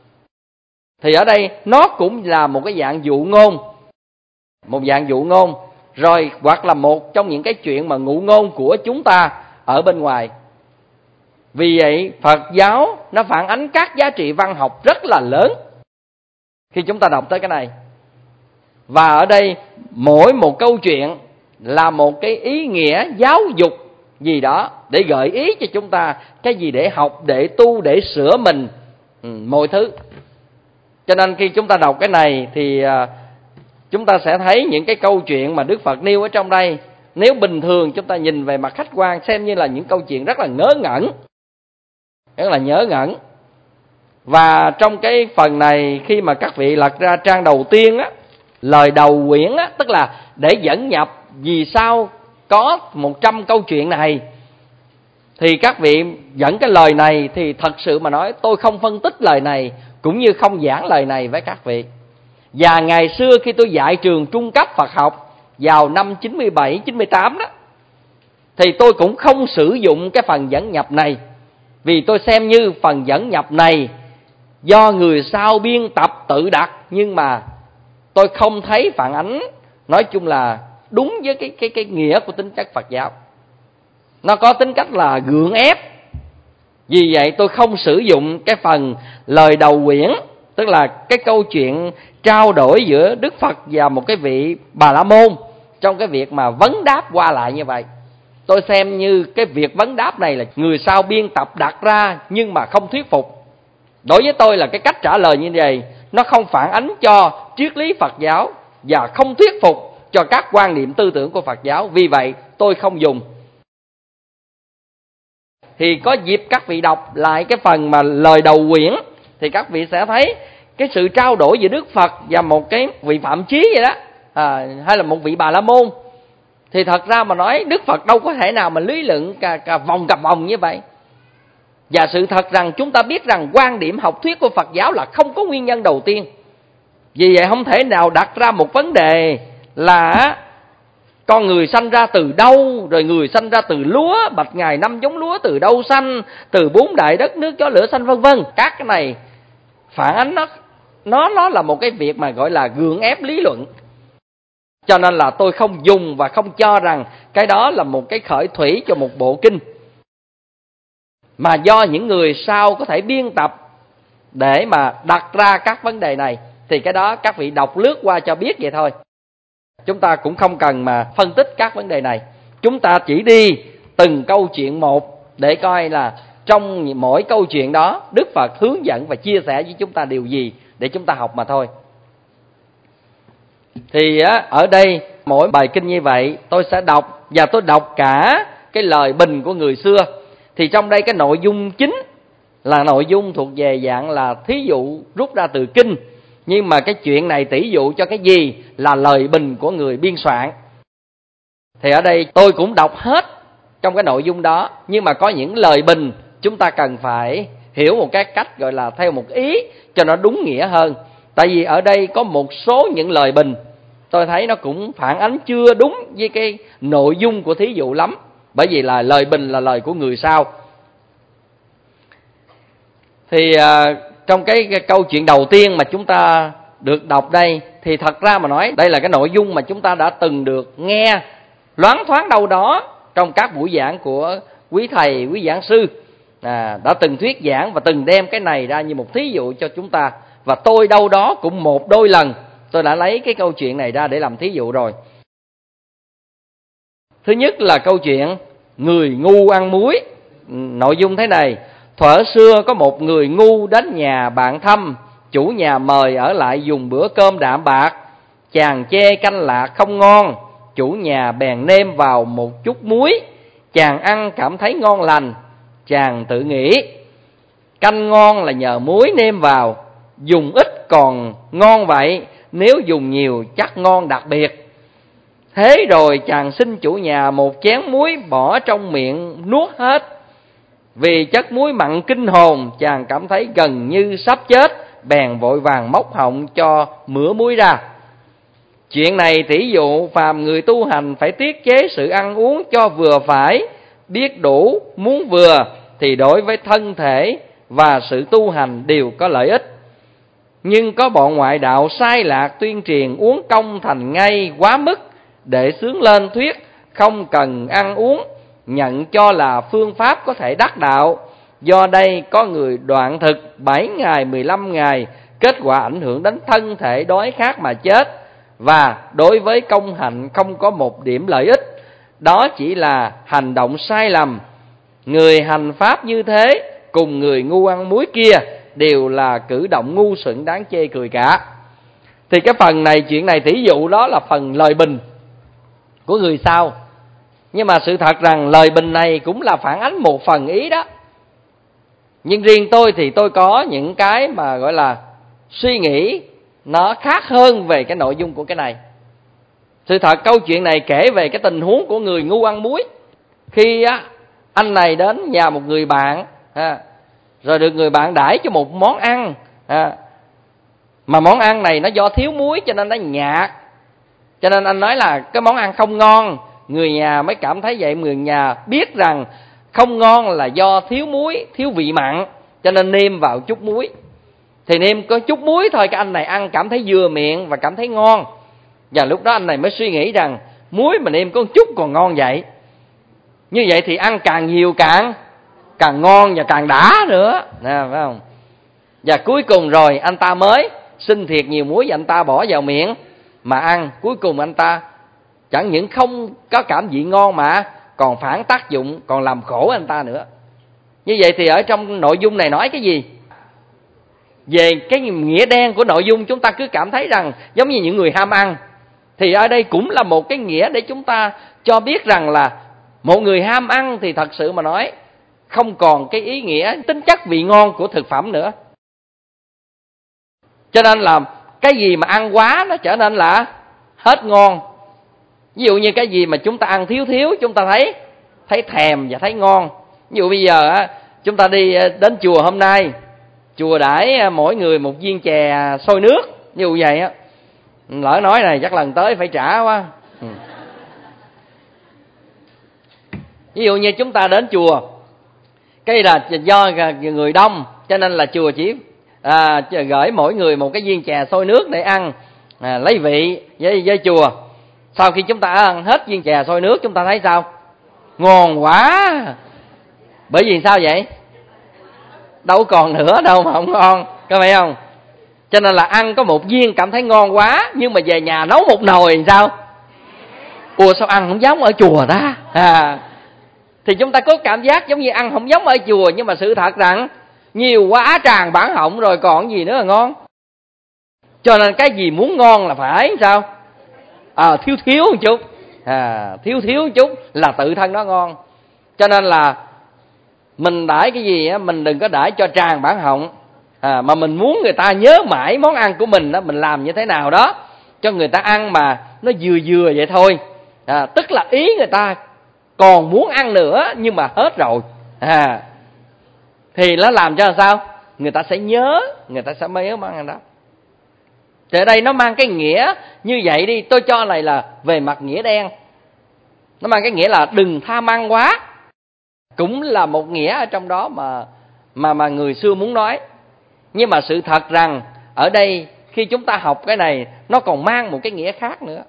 Thì ở đây nó cũng là một cái dạng dụ ngôn, một dạng dụ ngôn, rồi hoặc là một trong những cái chuyện mà ngụ ngôn của chúng ta ở bên ngoài. Vì vậy Phật giáo nó phản ánh các giá trị văn học rất là lớn khi chúng ta đọc tới cái này. Và ở đây mỗi một câu chuyện là một cái ý nghĩa giáo dục gì đó để gợi ý cho chúng ta cái gì để học, để tu, để sửa mình, ừ, mọi thứ. Cho nên khi chúng ta đọc cái này thì uh, chúng ta sẽ thấy những cái câu chuyện mà Đức Phật nêu ở trong đây, nếu bình thường chúng ta nhìn về mặt khách quan xem như là những câu chuyện rất là ngớ ngẩn, rất là nhớ ngẩn. Và trong cái phần này, khi mà các vị lật ra trang đầu tiên á, lời đầu quyển á, tức là để dẫn nhập vì sao có một trăm câu chuyện này, thì các vị dẫn cái lời này thì thật sự mà nói tôi không phân tích lời này cũng như không giảng lời này với các vị. Và ngày xưa khi tôi dạy trường trung cấp Phật học vào năm chín mươi bảy chín mươi tám đó, thì tôi cũng không sử dụng cái phần dẫn nhập này, vì tôi xem như phần dẫn nhập này do người sau biên tập tự đặt, nhưng mà tôi không thấy phản ánh, nói chung là đúng với cái cái cái nghĩa của tính chất Phật giáo. Nó có tính cách là gượng ép. Vì vậy tôi không sử dụng cái phần lời đầu quyển, tức là cái câu chuyện trao đổi giữa Đức Phật và một cái vị Bà La Môn trong cái việc mà vấn đáp qua lại như vậy. Tôi xem như cái việc vấn đáp này là người sau biên tập đặt ra nhưng mà không thuyết phục. Đối với tôi là cái cách trả lời như vậy, nó không phản ánh cho triết lý Phật giáo và không thuyết phục cho các quan niệm tư tưởng của Phật giáo, vì vậy tôi không dùng. Thì có dịp các vị đọc lại cái phần mà lời đầu quyển thì các vị sẽ thấy cái sự trao đổi giữa Đức Phật và một cái vị Phạm Chí vậy đó, à, hay là một vị Bà La Môn. Thì thật ra mà nói Đức Phật đâu có thể nào mà lý luận cả, cả vòng cặp vòng như vậy. Và sự thật rằng chúng ta biết rằng quan điểm học thuyết của Phật giáo là không có nguyên nhân đầu tiên. Vì vậy không thể nào đặt ra một vấn đề là con người sanh ra từ đâu, rồi người sanh ra từ lúa, bạch ngài năm giống lúa từ đâu sanh, từ bốn đại đất nước gió lửa sanh, vân vân. Các cái này phản ánh nó nó nó là một cái việc mà gọi là gượng ép lý luận. Cho nên là tôi không dùng và không cho rằng cái đó là một cái khởi thủy cho một bộ kinh, mà do những người sau có thể biên tập để mà đặt ra các vấn đề này. Thì cái đó các vị đọc lướt qua cho biết vậy thôi. Chúng ta cũng không cần mà phân tích các vấn đề này. Chúng ta chỉ đi từng câu chuyện một để coi là trong mỗi câu chuyện đó Đức Phật hướng dẫn và chia sẻ với chúng ta điều gì để chúng ta học mà thôi. Thì ở đây mỗi bài kinh như vậy tôi sẽ đọc, và tôi đọc cả cái lời bình của người xưa. Thì trong đây cái nội dung chính là nội dung thuộc về dạng là thí dụ rút ra từ kinh. Nhưng mà cái chuyện này tỷ dụ cho cái gì là lời bình của người biên soạn. Thì ở đây tôi cũng đọc hết trong cái nội dung đó. Nhưng mà có những lời bình chúng ta cần phải hiểu một cái cách gọi là theo một ý cho nó đúng nghĩa hơn. Tại vì ở đây có một số những lời bình tôi thấy nó cũng phản ánh chưa đúng với cái nội dung của thí dụ lắm. Bởi vì là lời bình là lời của người sau. Thì à, trong cái, cái câu chuyện đầu tiên mà chúng ta được đọc đây, thì thật ra mà nói đây là cái nội dung mà chúng ta đã từng được nghe loáng thoáng đâu đó trong các buổi giảng của quý thầy, quý giảng sư, à, đã từng thuyết giảng và từng đem cái này ra như một thí dụ cho chúng ta. Và tôi đâu đó cũng một đôi lần tôi đã lấy cái câu chuyện này ra để làm thí dụ rồi. Thứ nhất là câu chuyện người ngu ăn muối. Nội dung thế này: thuở xưa có một người ngu đến nhà bạn thăm, chủ nhà mời ở lại dùng bữa cơm đạm bạc. Chàng chê canh lạc không ngon, chủ nhà bèn nêm vào một chút muối. Chàng ăn cảm thấy ngon lành, chàng tự nghĩ canh ngon là nhờ muối nêm vào, dùng ít còn ngon vậy, nếu dùng nhiều chắc ngon đặc biệt. Thế rồi chàng xin chủ nhà một chén muối bỏ trong miệng nuốt hết. Vì chất muối mặn kinh hồn, chàng cảm thấy gần như sắp chết, bèn vội vàng móc họng cho mửa muối ra. Chuyện này tỷ dụ phàm người tu hành phải tiết chế sự ăn uống cho vừa phải, biết đủ, muốn vừa, thì đối với thân thể và sự tu hành đều có lợi ích. Nhưng có bọn ngoại đạo sai lạc tuyên truyền uống công thành ngay quá mức, để sướng lên thuyết không cần ăn uống, nhận cho là phương pháp có thể đắc đạo. Do đây có người đoạn thực bảy ngày, mười lăm ngày, kết quả ảnh hưởng đến thân thể đói khát mà chết. Và đối với công hạnh không có một điểm lợi ích, đó chỉ là hành động sai lầm. Người hành pháp như thế cùng người ngu ăn muối kia đều là cử động ngu xuẩn đáng chê cười cả. Thì cái phần này, chuyện này tỷ dụ đó là phần lời bình của người sau. Nhưng mà sự thật rằng lời bình này cũng là phản ánh một phần ý đó. Nhưng riêng tôi thì tôi có những cái mà gọi là suy nghĩ nó khác hơn về cái nội dung của cái này. Sự thật câu chuyện này kể về cái tình huống của người ngu ăn muối. Khi á, anh này đến nhà một người bạn, à, rồi được người bạn đãi cho một món ăn, à, mà món ăn này nó do thiếu muối cho nên nó nhạt. Cho nên anh nói là cái món ăn không ngon. Người nhà mới cảm thấy vậy. Người nhà biết rằng không ngon là do thiếu muối, thiếu vị mặn, cho nên nêm vào chút muối. Thì nêm có chút muối thôi, cái anh này ăn cảm thấy vừa miệng và cảm thấy ngon. Và lúc đó anh này mới suy nghĩ rằng muối mà nêm có chút còn ngon vậy. Như vậy thì ăn càng nhiều càng càng ngon và càng đã nữa, nè, phải không? Và cuối cùng rồi anh ta mới xin thiệt nhiều muối và anh ta bỏ vào miệng mà ăn. Cuối cùng anh ta chẳng những không có cảm vị ngon mà còn phản tác dụng, còn làm khổ anh ta nữa. Như vậy thì ở trong nội dung này nói cái gì? Về cái nghĩa đen của nội dung chúng ta cứ cảm thấy rằng giống như những người ham ăn Thì ở đây cũng là một cái nghĩa để chúng ta cho biết rằng là một người ham ăn thì thật sự mà nói không còn cái ý nghĩa tính chất vị ngon của thực phẩm nữa. Cho nên là cái gì mà ăn quá nó trở nên là hết ngon. Ví dụ như cái gì mà chúng ta ăn thiếu thiếu chúng ta thấy thấy thèm và thấy ngon. Ví dụ bây giờ á, chúng ta đi đến chùa hôm nay, chùa đãi mỗi người một viên chè sôi nước, như vậy á, lỡ nói này chắc lần tới phải trả quá. Ừ. Ví dụ như chúng ta đến chùa, cái là do người đông cho nên là chùa chỉ à, gửi mỗi người một cái viên chè sôi nước để ăn, à, lấy vị với, với chùa. Sau khi chúng ta ăn hết viên chè sôi nước chúng ta thấy sao? Ngon quá. Bởi vì sao vậy? Đâu còn nữa đâu mà không ngon, có phải không? Cho nên là ăn có một viên cảm thấy ngon quá, nhưng mà về nhà nấu một nồi thì sao? Ủa sao ăn không giống ở chùa ta? À, thì chúng ta có cảm giác giống như ăn không giống ở chùa, nhưng mà sự thật rằng nhiều quá tràn bản họng rồi còn gì nữa là ngon. Cho nên cái gì muốn ngon là phải sao? À, thiếu thiếu một chút, à, thiếu thiếu một chút là tự thân nó ngon. Cho nên là mình đãi cái gì á, mình đừng có đãi cho tràn bản họng, à, mà mình muốn người ta nhớ mãi món ăn của mình đó, mình làm như thế nào đó cho người ta ăn mà nó vừa vừa vậy thôi. À, tức là ý người ta còn muốn ăn nữa nhưng mà hết rồi, à, thì nó làm cho là sao? Người ta sẽ nhớ, người ta sẽ nhớ món ăn đó. Thì ở đây nó mang cái nghĩa như vậy đi, tôi cho này là về mặt nghĩa đen. Nó mang cái nghĩa là đừng tham ăn quá, cũng là một nghĩa ở trong đó mà mà mà người xưa muốn nói. Nhưng mà sự thật rằng ở đây khi chúng ta học cái này nó còn mang một cái nghĩa khác nữa.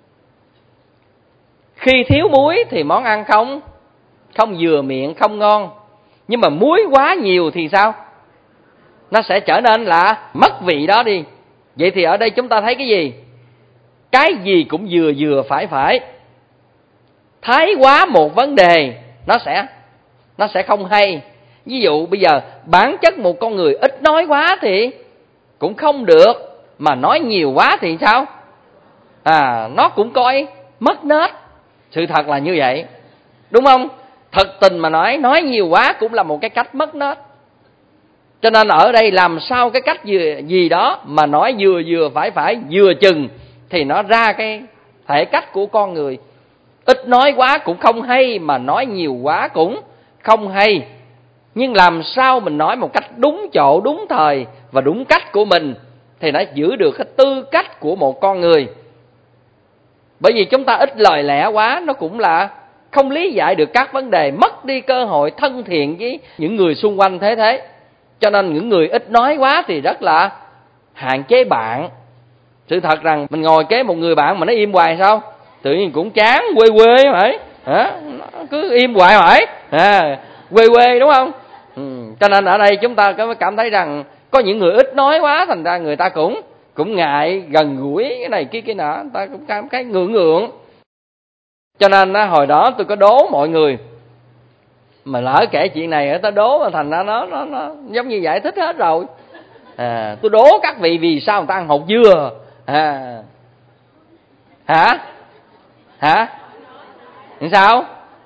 Khi thiếu muối thì món ăn không không vừa miệng, không ngon. Nhưng mà muối quá nhiều thì sao? Nó sẽ trở nên là mất vị đó đi. Vậy thì ở đây chúng ta thấy cái gì? Cái gì cũng vừa vừa phải phải. Thái quá một vấn đề nó sẽ nó sẽ không hay. Ví dụ bây giờ bản chất một con người ít nói quá thì cũng không được, mà nói nhiều quá thì sao? À, nó cũng coi mất nết. Sự thật là như vậy, đúng không? Thật tình mà nói, nói nhiều quá cũng là một cái cách mất nết. Cho nên ở đây làm sao cái cách gì, gì đó mà nói vừa vừa phải phải, vừa chừng thì nó ra cái thể cách của con người. Ít nói quá cũng không hay, mà nói nhiều quá cũng không hay. Nhưng làm sao mình nói một cách đúng chỗ, đúng thời và đúng cách của mình thì nó giữ được cái tư cách của một con người. Bởi vì chúng ta ít lời lẽ quá, nó cũng là không lý giải được các vấn đề, mất đi cơ hội thân thiện với những người xung quanh thế thế. Cho nên những người ít nói quá thì rất là hạn chế bạn. Sự thật rằng mình ngồi kế một người bạn mà nó im hoài sao? Tự nhiên cũng chán, quê quê phải, hả? Nó cứ im hoài phải, à, quê quê đúng không? Ừ. Cho nên ở đây chúng ta có cảm thấy rằng có những người ít nói quá, thành ra người ta cũng cũng ngại gần gũi cái này kia kia nọ, người ta cũng cảm thấy ngượng ngượng. Cho nên hồi đó tôi có đố mọi người, mà lỡ kể chuyện này ta đố mà thành ra nó nó nó giống như giải thích hết rồi. À, tôi đố các vị vì sao người ta ăn hột dưa. À, hả? Hả? Làm sao?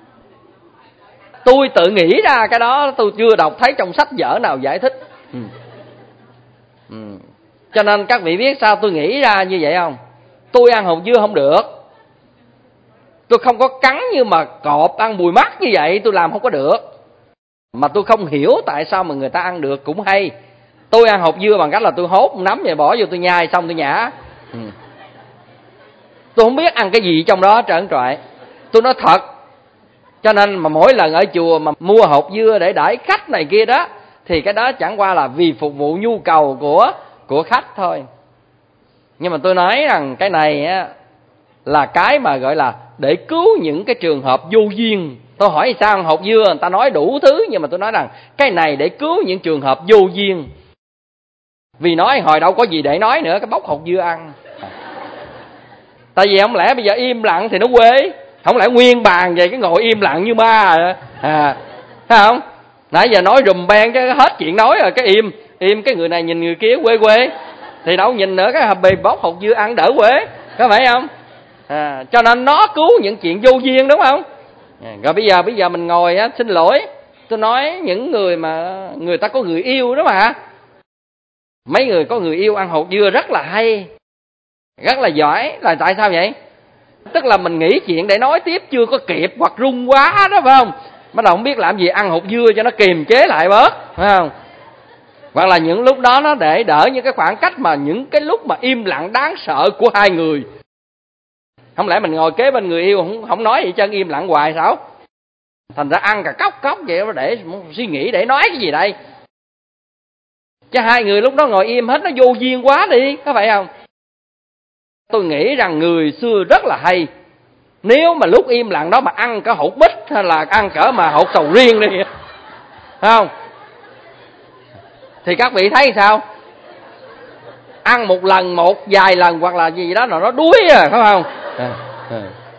Tôi tự nghĩ ra cái đó, tôi chưa đọc thấy trong sách vở nào giải thích. Ừ. Ừ. Cho nên các vị biết sao tôi nghĩ ra như vậy không? Tôi ăn hột dưa không được. Tôi không có cắn như mà cọp ăn bùi mắt như vậy, tôi làm không có được. Mà tôi không hiểu tại sao mà người ta ăn được cũng hay. Tôi ăn hột dưa bằng cách là tôi hốt nắm vậy bỏ vô tôi nhai xong tôi nhả. Ừ. Tôi không biết ăn cái gì trong đó trơn trọi. Tôi nói thật. Cho nên mà mỗi lần ở chùa mà mua hột dưa để đãi khách này kia đó, thì cái đó chẳng qua là vì phục vụ nhu cầu của của khách thôi. Nhưng mà tôi nói rằng cái này á, là cái mà gọi là để cứu những cái trường hợp vô duyên. Tôi hỏi sao ăn hột dưa, người ta nói đủ thứ, nhưng mà tôi nói rằng cái này để cứu những trường hợp vô duyên. Vì nói hồi đâu có gì để nói nữa, cái bóc hột dưa ăn. Tại vì không lẽ bây giờ im lặng thì nó quê, không lẽ nguyên bàn vậy cái ngồi im lặng như ma à, thấy không? Nãy giờ nói rùm beng cái hết chuyện nói rồi cái im, im cái người này nhìn người kia quê quê, thì đâu nhìn nữa cái bì bóc hột dưa ăn đỡ quê, có phải không? À, cho nên nó cứu những chuyện vô duyên, đúng không? À, rồi bây giờ bây giờ mình ngồi á, xin lỗi, tôi nói những người mà người ta có người yêu đó mà. Mấy người có người yêu ăn hột dưa rất là hay, rất là giỏi. Là tại sao vậy? Tức là mình nghĩ chuyện để nói tiếp chưa có kịp, hoặc run quá đó, phải không? Bắt đầu không biết làm gì, ăn hột dưa cho nó kiềm chế lại bớt, phải không? Hoặc là những lúc đó nó để đỡ những cái khoảng cách mà những cái lúc mà im lặng đáng sợ của hai người. Không lẽ mình ngồi kế bên người yêu không không nói gì chân, im lặng hoài sao? Thành ra ăn cả cốc cốc vậy, để suy nghĩ để nói cái gì đây? Chứ hai người lúc đó ngồi im hết, nó vô duyên quá đi, có phải không? Tôi nghĩ rằng người xưa rất là hay. Nếu mà lúc im lặng đó mà ăn cả hột bích hay là ăn cỡ mà hột sầu riêng đi, phải không? Thì các vị thấy sao? Ăn một lần, một vài lần hoặc là gì đó là nó đuối à, phải không? À, à.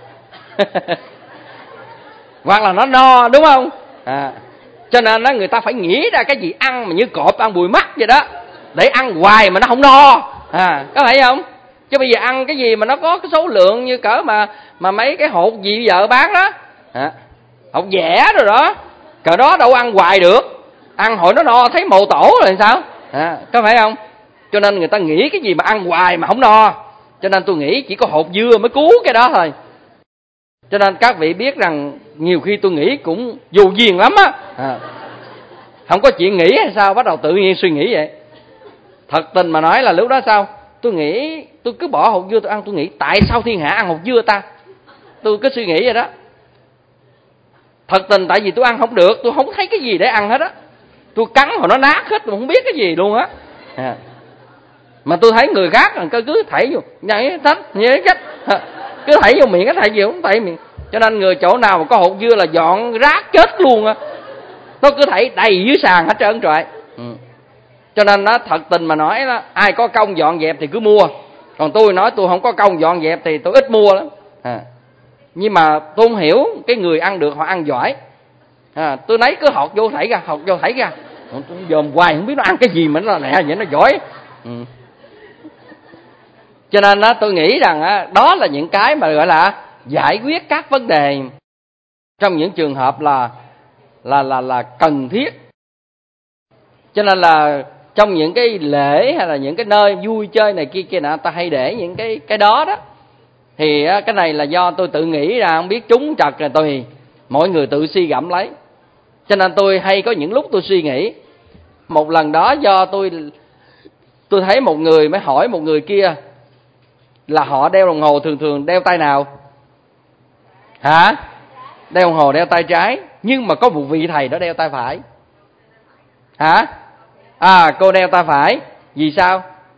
Hoặc là nó no, đúng không? À. Cho nên đó, người ta phải nghĩ ra cái gì ăn mà như cọp ăn bùi mắt vậy đó, để ăn hoài mà nó không no. À, có phải không? Chứ bây giờ ăn cái gì mà nó có cái số lượng như cỡ mà mà mấy cái hột gì vợ bán đó, à, hột dẻ rồi đó, cỡ đó đâu ăn hoài được. Ăn hồi nó no thấy mồ tổ rồi sao? À, có phải không? Cho nên người ta nghĩ cái gì mà ăn hoài mà không no. Cho nên tôi nghĩ chỉ có hột dưa mới cứu cái đó thôi. Cho nên các vị biết rằng nhiều khi tôi nghĩ cũng vô duyên lắm á. À, không có chuyện nghĩ hay sao, bắt đầu tự nhiên suy nghĩ vậy. Thật tình mà nói là lúc đó sao? Tôi nghĩ, tôi cứ bỏ hột dưa tôi ăn, tôi nghĩ tại sao thiên hạ ăn hột dưa ta? Tôi cứ suy nghĩ vậy đó. Thật tình tại vì tôi ăn không được, tôi không thấy cái gì để ăn hết á. Tôi cắn hồi nó nát hết, tôi không biết cái gì luôn á. À. Mà tôi thấy người khác cứ cứ thảy vô, nhảy tách, nhảy cách, cứ thảy vô miệng, cái thảy gì cũng thảy miệng. Cho nên người chỗ nào mà có hột dưa là dọn rác chết luôn á. Nó cứ thảy đầy dưới sàn hết trơn trọi. Ừ. Cho nên nó thật tình mà nói đó, ai có công dọn dẹp thì cứ mua. Còn tôi nói tôi không có công dọn dẹp thì tôi ít mua lắm. À. Nhưng mà tôi không hiểu cái người ăn được họ ăn giỏi. À, tôi lấy cứ hột vô thảy ra, hột vô thảy ra. Tôi dòm hoài không biết nó ăn cái gì mà nó lẹ vậy, nó giỏi. Ừ. Cho nên đó, tôi nghĩ rằng đó, đó là những cái mà gọi là giải quyết các vấn đề trong những trường hợp là là là là cần thiết. Cho nên là trong những cái lễ hay là những cái nơi vui chơi này kia kia nọ, ta hay để những cái cái đó đó. Thì cái này là do tôi tự nghĩ ra, không biết trúng trật rồi tôi mỗi người tự suy gẫm lấy. Cho nên tôi hay có những lúc tôi suy nghĩ. Một lần đó do tôi tôi thấy một người mới hỏi một người kia là họ đeo đồng hồ thường thường đeo tay nào? Hả? Đeo đồng hồ đeo tay trái, nhưng mà có một vị thầy đó đeo tay phải. Hả? À, cô đeo tay phải. Vì sao?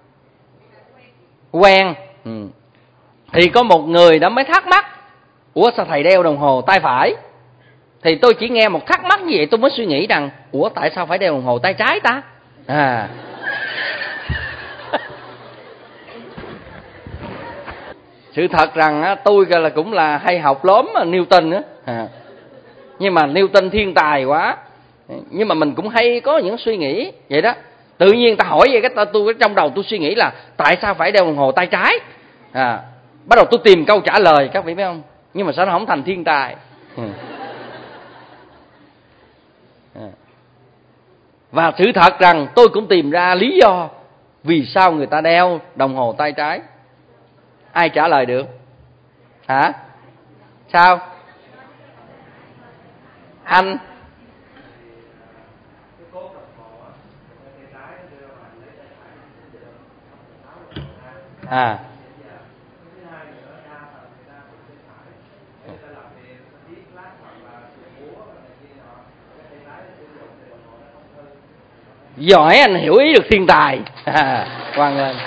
Quen. Ừ. Thì có một người đó mới thắc mắc, ủa sao thầy đeo đồng hồ tay phải? Thì tôi chỉ nghe một thắc mắc như vậy tôi mới suy nghĩ rằng, ủa tại sao phải đeo đồng hồ tay trái ta? À. Sự thật rằng á, tôi là cũng là hay học lóm Newton á. À. Nhưng mà Newton thiên tài quá. Nhưng mà mình cũng hay có những suy nghĩ vậy đó. Tự nhiên ta hỏi vậy, cái tôi trong đầu tôi suy nghĩ là tại sao phải đeo đồng hồ tay trái? À. Bắt đầu tôi tìm câu trả lời, các vị biết không? Nhưng mà sao nó không thành thiên tài? Ừ. À. Và sự thật rằng tôi cũng tìm ra lý do vì sao người ta đeo đồng hồ tay trái. Ai trả lời được? Hả? Sao? Anh? À. Giỏi, anh hiểu ý được thiên tài. À, hoan nghênh.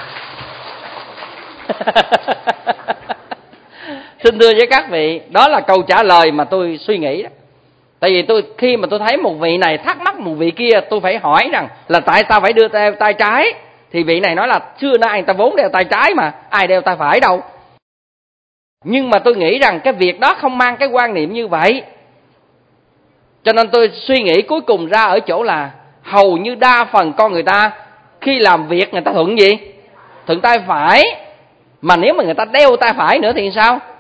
Xin thưa với các vị, đó là câu trả lời mà tôi suy nghĩ đó. Tại vì tôi khi mà tôi thấy một vị này thắc mắc một vị kia, tôi phải hỏi rằng là tại sao phải đưa tay, tay trái? Thì vị này nói là xưa nay người ta vốn đeo tay trái mà, ai đeo tay phải đâu. Nhưng mà tôi nghĩ rằng cái việc đó không mang cái quan niệm như vậy. Cho nên tôi suy nghĩ cuối cùng ra ở chỗ là hầu như đa phần con người ta khi làm việc người ta thuận gì? Thuận tay phải. Mà nếu mà người ta đeo tay phải nữa thì sao?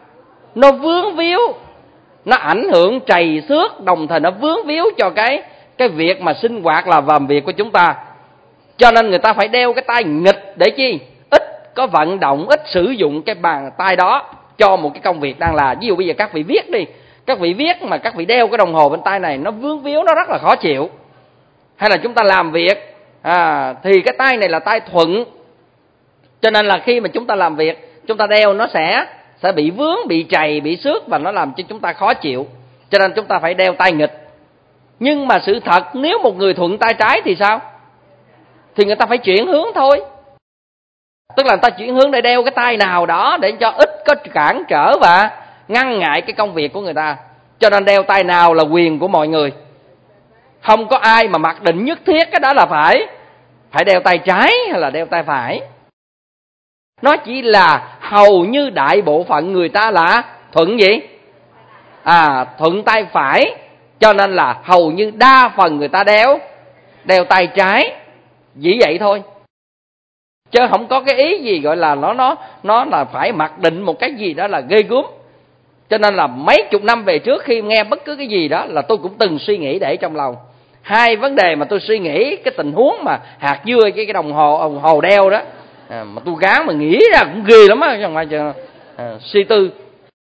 nó vướng víu, nó ảnh hưởng trầy xước, đồng thời nó vướng víu cho cái cái việc mà sinh hoạt là làm việc của chúng ta. Cho nên người ta phải đeo cái tay nghịch để chi? Ít có vận động, ít sử dụng cái bàn tay đó cho một cái công việc đang là. Ví dụ bây giờ các vị viết đi, các vị viết mà các vị đeo cái đồng hồ bên tay này, nó vướng víu, nó rất là khó chịu. Hay là chúng ta làm việc à, thì cái tay này là tay thuận, cho nên là khi mà chúng ta làm việc, chúng ta đeo nó sẽ sẽ bị vướng, bị trầy, bị xước và nó làm cho chúng ta khó chịu. Cho nên chúng ta phải đeo tay nghịch. Nhưng mà sự thật nếu một người thuận tay trái thì sao? Thì người ta phải chuyển hướng thôi. Tức là người ta chuyển hướng để đeo cái tay nào đó để cho ít có cản trở và ngăn ngại cái công việc của người ta. Cho nên đeo tay nào là quyền của mọi người. Không có ai mà mặc định nhất thiết cái đó là phải phải đeo tay trái hay là đeo tay phải. Nó chỉ là hầu như đại bộ phận người ta là thuận gì? À, thuận tay phải. Cho nên là hầu như đa phần người ta đeo đeo tay trái. Chỉ vậy thôi. Chứ không có cái ý gì gọi là nó nó nó là phải mặc định một cái gì đó là ghê gớm. Cho nên là mấy chục năm về trước khi nghe bất cứ cái gì đó là tôi cũng từng suy nghĩ để trong lòng. Hai vấn đề mà tôi suy nghĩ, cái tình huống mà hạt dưa cái cái đồng hồ đồng hồ đeo đó, à, mà tôi gán mà nghĩ ra cũng ghê lắm á, không phải chờ à, suy tư.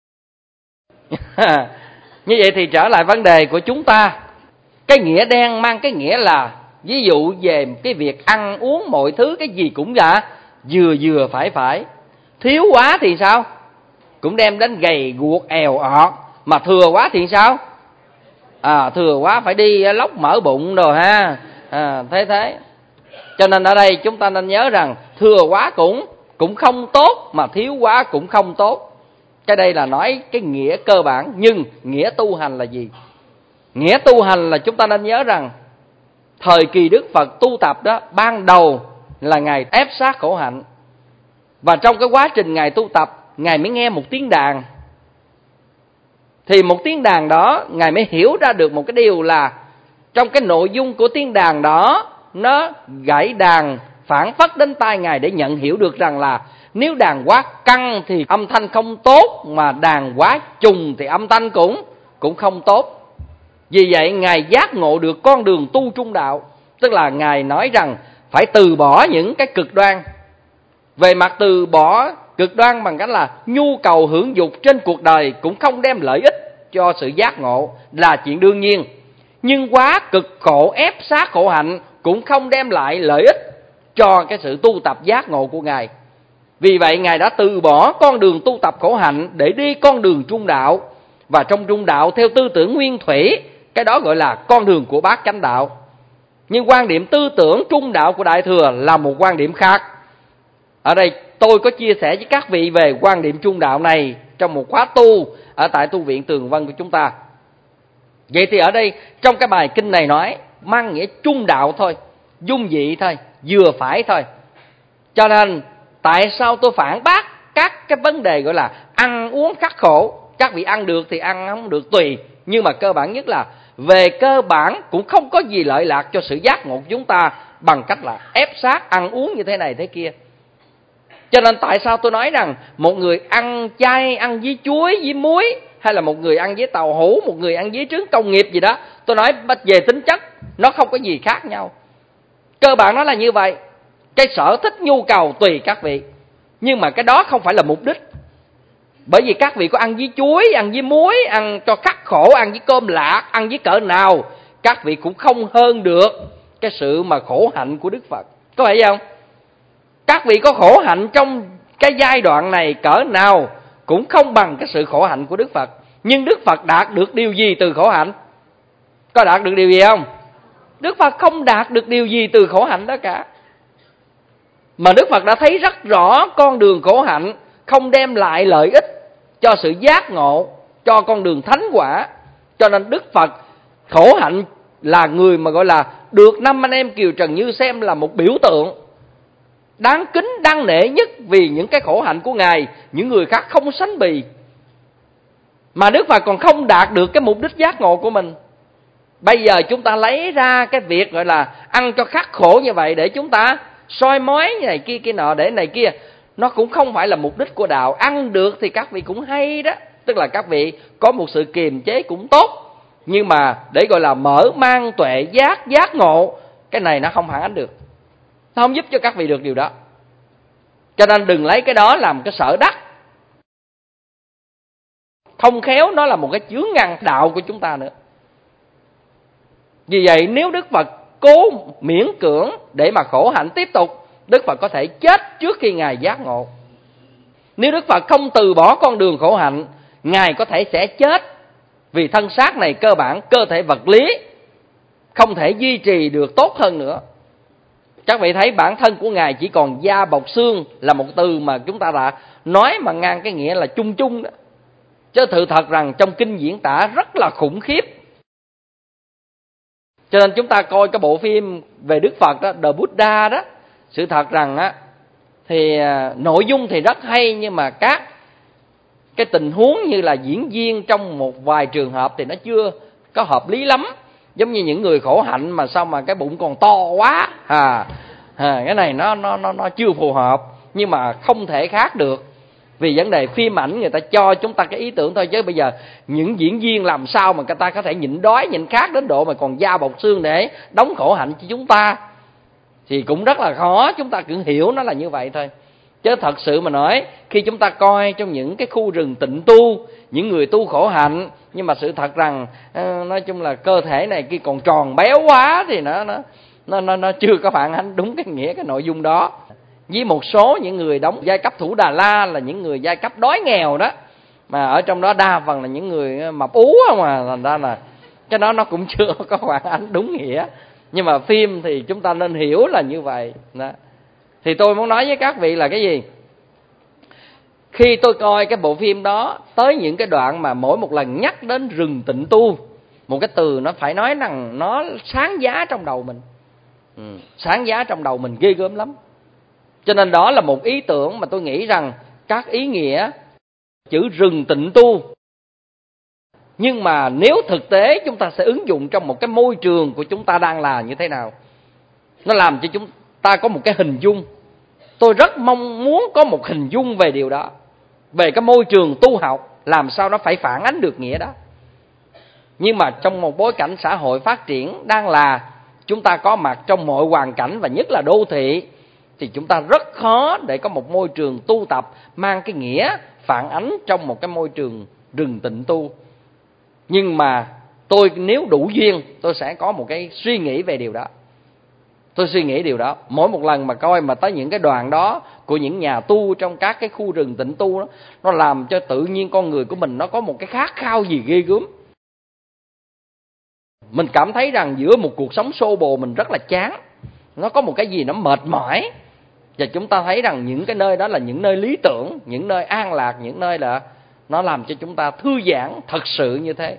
Như vậy thì trở lại vấn đề của chúng ta. Cái nghĩa đen mang cái nghĩa là ví dụ về cái việc ăn uống mọi thứ cái gì cũng là vừa vừa phải phải. Thiếu quá thì sao? Cũng đem đến gầy guộc èo ọt. Mà thừa quá thì sao? À, thừa quá phải đi lóc mỡ bụng rồi ha. À, thế thế. Cho nên ở đây chúng ta nên nhớ rằng thừa quá cũng cũng không tốt, mà thiếu quá cũng không tốt. Cái đây là nói cái nghĩa cơ bản. Nhưng nghĩa tu hành là gì? Nghĩa tu hành là chúng ta nên nhớ rằng thời kỳ Đức Phật tu tập đó, ban đầu là Ngài ép sát khổ hạnh. Và trong cái quá trình Ngài tu tập, Ngài mới nghe một tiếng đàn. Thì một tiếng đàn đó, Ngài mới hiểu ra được một cái điều là trong cái nội dung của tiếng đàn đó, nó gãy đàn phản phất đến tai Ngài để nhận hiểu được rằng là nếu đàn quá căng thì âm thanh không tốt, mà đàn quá trùng thì âm thanh cũng cũng không tốt. Vì vậy Ngài giác ngộ được con đường tu trung đạo. Tức là Ngài nói rằng phải từ bỏ những cái cực đoan. Về mặt từ bỏ cực đoan bằng cách là nhu cầu hưởng dục trên cuộc đời cũng không đem lợi ích cho sự giác ngộ là chuyện đương nhiên. Nhưng quá cực khổ ép sát khổ hạnh cũng không đem lại lợi ích cho cái sự tu tập giác ngộ của Ngài. Vì vậy Ngài đã từ bỏ con đường tu tập khổ hạnh để đi con đường trung đạo. Và trong trung đạo theo tư tưởng nguyên thủy, cái đó gọi là con đường của bát chánh đạo. Nhưng quan điểm tư tưởng trung đạo của Đại Thừa là một quan điểm khác. Ở đây tôi có chia sẻ với các vị về quan điểm trung đạo này trong một khóa tu ở tại tu viện Tường Vân của chúng ta. Vậy thì ở đây trong cái bài kinh này nói mang nghĩa trung đạo thôi, dung dị thôi, vừa phải thôi. Cho nên tại sao tôi phản bác các cái vấn đề gọi là ăn uống khắc khổ? Các vị ăn được thì ăn, không được tùy. Nhưng mà cơ bản nhất là về cơ bản cũng không có gì lợi lạc cho sự giác ngộ của chúng ta bằng cách là ép sát ăn uống như thế này thế kia. Cho nên tại sao tôi nói rằng một người ăn chay, ăn với chuối, với muối, hay là một người ăn với tàu hũ, một người ăn với trứng công nghiệp gì đó, tôi nói về tính chất nó không có gì khác nhau. Cơ bản nó là như vậy. Cái sở thích nhu cầu tùy các vị, nhưng mà cái đó không phải là mục đích. Bởi vì các vị có ăn với chuối, ăn với muối, ăn cho khắc khổ, ăn với cơm lạc, ăn với cỡ nào, các vị cũng không hơn được cái sự mà khổ hạnh của Đức Phật. Có phải không? Các vị có khổ hạnh trong cái giai đoạn này cỡ nào cũng không bằng cái sự khổ hạnh của Đức Phật. Nhưng Đức Phật đạt được điều gì từ khổ hạnh? Có đạt được điều gì không? Đức Phật không đạt được điều gì từ khổ hạnh đó cả. Mà Đức Phật đã thấy rất rõ con đường khổ hạnh không đem lại lợi ích cho sự giác ngộ, cho con đường thánh quả. Cho nên Đức Phật khổ hạnh là người mà gọi là được năm anh em Kiều Trần Như xem là một biểu tượng đáng kính, đáng nể nhất vì những cái khổ hạnh của Ngài, những người khác không sánh bì. Mà Đức Phật còn không đạt được cái mục đích giác ngộ của mình. Bây giờ chúng ta lấy ra cái việc gọi là ăn cho khắc khổ như vậy để chúng ta soi mói như này kia kia nọ để này kia, nó cũng không phải là mục đích của đạo. Ăn được thì các vị cũng hay đó, tức là các vị có một sự kiềm chế cũng tốt, nhưng mà để gọi là mở mang tuệ giác, giác ngộ, cái này nó không phản ánh được, nó không giúp cho các vị được điều đó. Cho nên đừng lấy cái đó làm cái sở đắc, không khéo nó là một cái chướng ngăn đạo của chúng ta nữa. Vì vậy nếu Đức Phật cố miễn cưỡng để mà khổ hạnh tiếp tục, Đức Phật có thể chết trước khi Ngài giác ngộ. Nếu Đức Phật không từ bỏ con đường khổ hạnh, Ngài có thể sẽ chết, vì thân xác này cơ bản, cơ thể vật lý, không thể duy trì được tốt hơn nữa. Các vị thấy bản thân của Ngài chỉ còn da bọc xương, là một từ mà chúng ta đã nói mà ngang cái nghĩa là chung chung đó. Chứ sự thật rằng trong kinh diễn tả rất là khủng khiếp. Cho nên chúng ta coi cái bộ phim về Đức Phật đó, The Buddha đó, sự thật rằng á thì nội dung thì rất hay, nhưng mà các cái tình huống như là diễn viên trong một vài trường hợp thì nó chưa có hợp lý lắm. Giống như những người khổ hạnh mà sao mà cái bụng còn to quá, à, à cái này nó nó nó nó chưa phù hợp, nhưng mà không thể khác được. Vì vấn đề phim ảnh người ta cho chúng ta cái ý tưởng thôi, chứ bây giờ những diễn viên làm sao mà người ta có thể nhịn đói nhịn khát đến độ mà còn da bọc xương để đóng khổ hạnh cho chúng ta, thì cũng rất là khó. Chúng ta cứ hiểu nó là như vậy thôi. Chứ thật sự mà nói, khi chúng ta coi trong những cái khu rừng tịnh tu, những người tu khổ hạnh, nhưng mà sự thật rằng nói chung là cơ thể này kia còn tròn béo quá, thì nó nó nó nó, nó chưa có phản ánh đúng cái nghĩa cái nội dung đó. Với một số những người đóng giai cấp thủ Đà La là những người giai cấp đói nghèo đó, mà ở trong đó đa phần là những người mập ú không à, thành ra là cái đó nó cũng chưa có phản ánh đúng nghĩa. Nhưng mà phim thì chúng ta nên hiểu là như vậy đó. Thì tôi muốn nói với các vị là cái gì? Khi tôi coi cái bộ phim đó, tới những cái đoạn mà mỗi một lần nhắc đến rừng tịnh tu, một cái từ nó phải nói rằng nó sáng giá trong đầu mình, ừ, sáng giá trong đầu mình ghê gớm lắm. Cho nên đó là một ý tưởng mà tôi nghĩ rằng các ý nghĩa chữ rừng tịnh tu, nhưng mà nếu thực tế chúng ta sẽ ứng dụng trong một cái môi trường của chúng ta đang là như thế nào, nó làm cho chúng ta có một cái hình dung. Tôi rất mong muốn có một hình dung về điều đó, về cái môi trường tu học, làm sao nó phải phản ánh được nghĩa đó. Nhưng mà trong một bối cảnh xã hội phát triển đang là chúng ta có mặt trong mọi hoàn cảnh, và nhất là đô thị, thì chúng ta rất khó để có một môi trường tu tập mang cái nghĩa phản ánh trong một cái môi trường rừng tịnh tu. Nhưng mà tôi nếu đủ duyên, tôi sẽ có một cái suy nghĩ về điều đó. Tôi suy nghĩ điều đó. Mỗi một lần mà coi mà tới những cái đoàn đó của những nhà tu trong các cái khu rừng tịnh tu đó, nó làm cho tự nhiên con người của mình nó có một cái khát khao gì ghê gớm. Mình cảm thấy rằng giữa một cuộc sống xô bồ mình rất là chán, nó có một cái gì nó mệt mỏi. Và chúng ta thấy rằng những cái nơi đó là những nơi lý tưởng, những nơi an lạc, những nơi là nó làm cho chúng ta thư giãn thật sự như thế.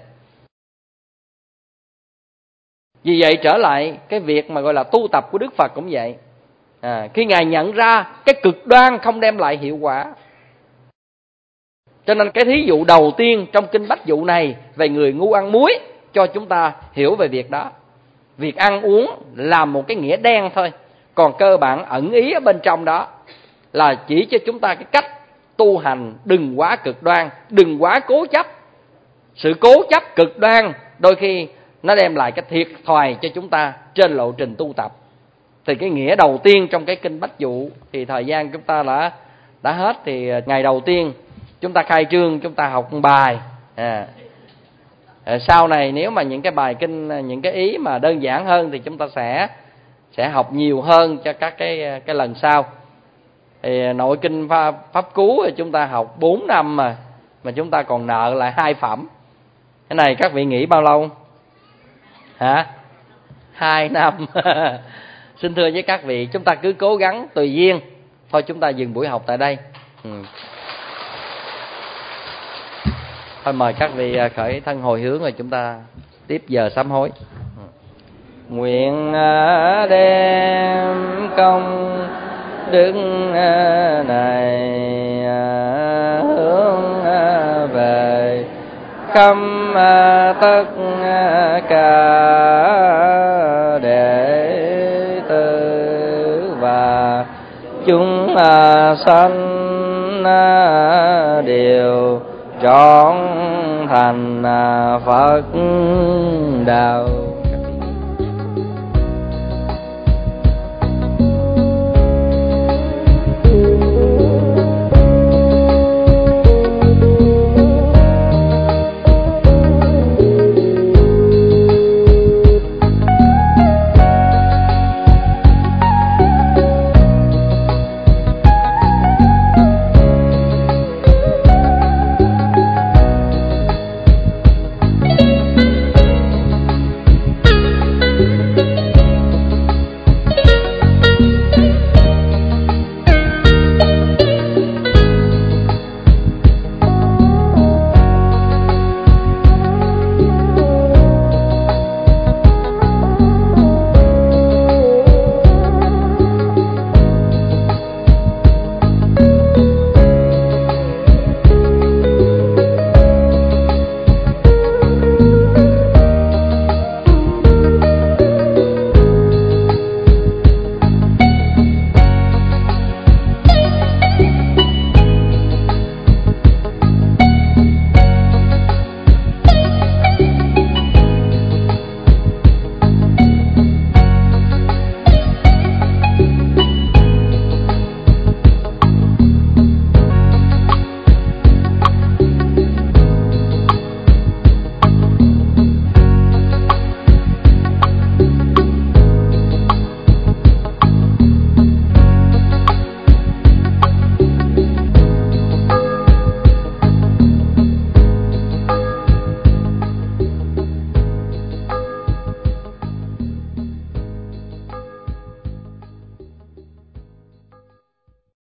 Vì vậy trở lại cái việc mà gọi là tu tập của Đức Phật cũng vậy. À, khi Ngài nhận ra cái cực đoan không đem lại hiệu quả, cho nên cái thí dụ đầu tiên trong kinh Bách Dụ này về người ngu ăn muối cho chúng ta hiểu về việc đó. Việc ăn uống là một cái nghĩa đen thôi, còn cơ bản ẩn ý ở bên trong đó là chỉ cho chúng ta cái cách tu hành đừng quá cực đoan, đừng quá cố chấp. Sự cố chấp cực đoan đôi khi nó đem lại cái thiệt thòi cho chúng ta trên lộ trình tu tập. Thì cái nghĩa đầu tiên trong cái kinh Bách Dụ thì thời gian chúng ta đã đã hết. Thì ngày đầu tiên chúng ta khai trương, chúng ta học một bài. À, sau này nếu mà những cái bài kinh, những cái ý mà đơn giản hơn thì chúng ta sẽ sẽ học nhiều hơn cho các cái cái lần sau. Thì nội kinh pháp, pháp cú thì chúng ta học bốn năm mà mà chúng ta còn nợ lại hai phẩm. Cái này các vị nghĩ bao lâu? Hả? Hai năm. Xin thưa với các vị, chúng ta cứ cố gắng tùy duyên. Thôi chúng ta dừng buổi học tại đây. Ừ. Thôi mời các vị khởi thân hồi hướng rồi chúng ta tiếp giờ sám hối. Nguyện đem công đức này hướng về khắp tất cả đệ tử và chúng sanh đều trọn thành Phật đạo.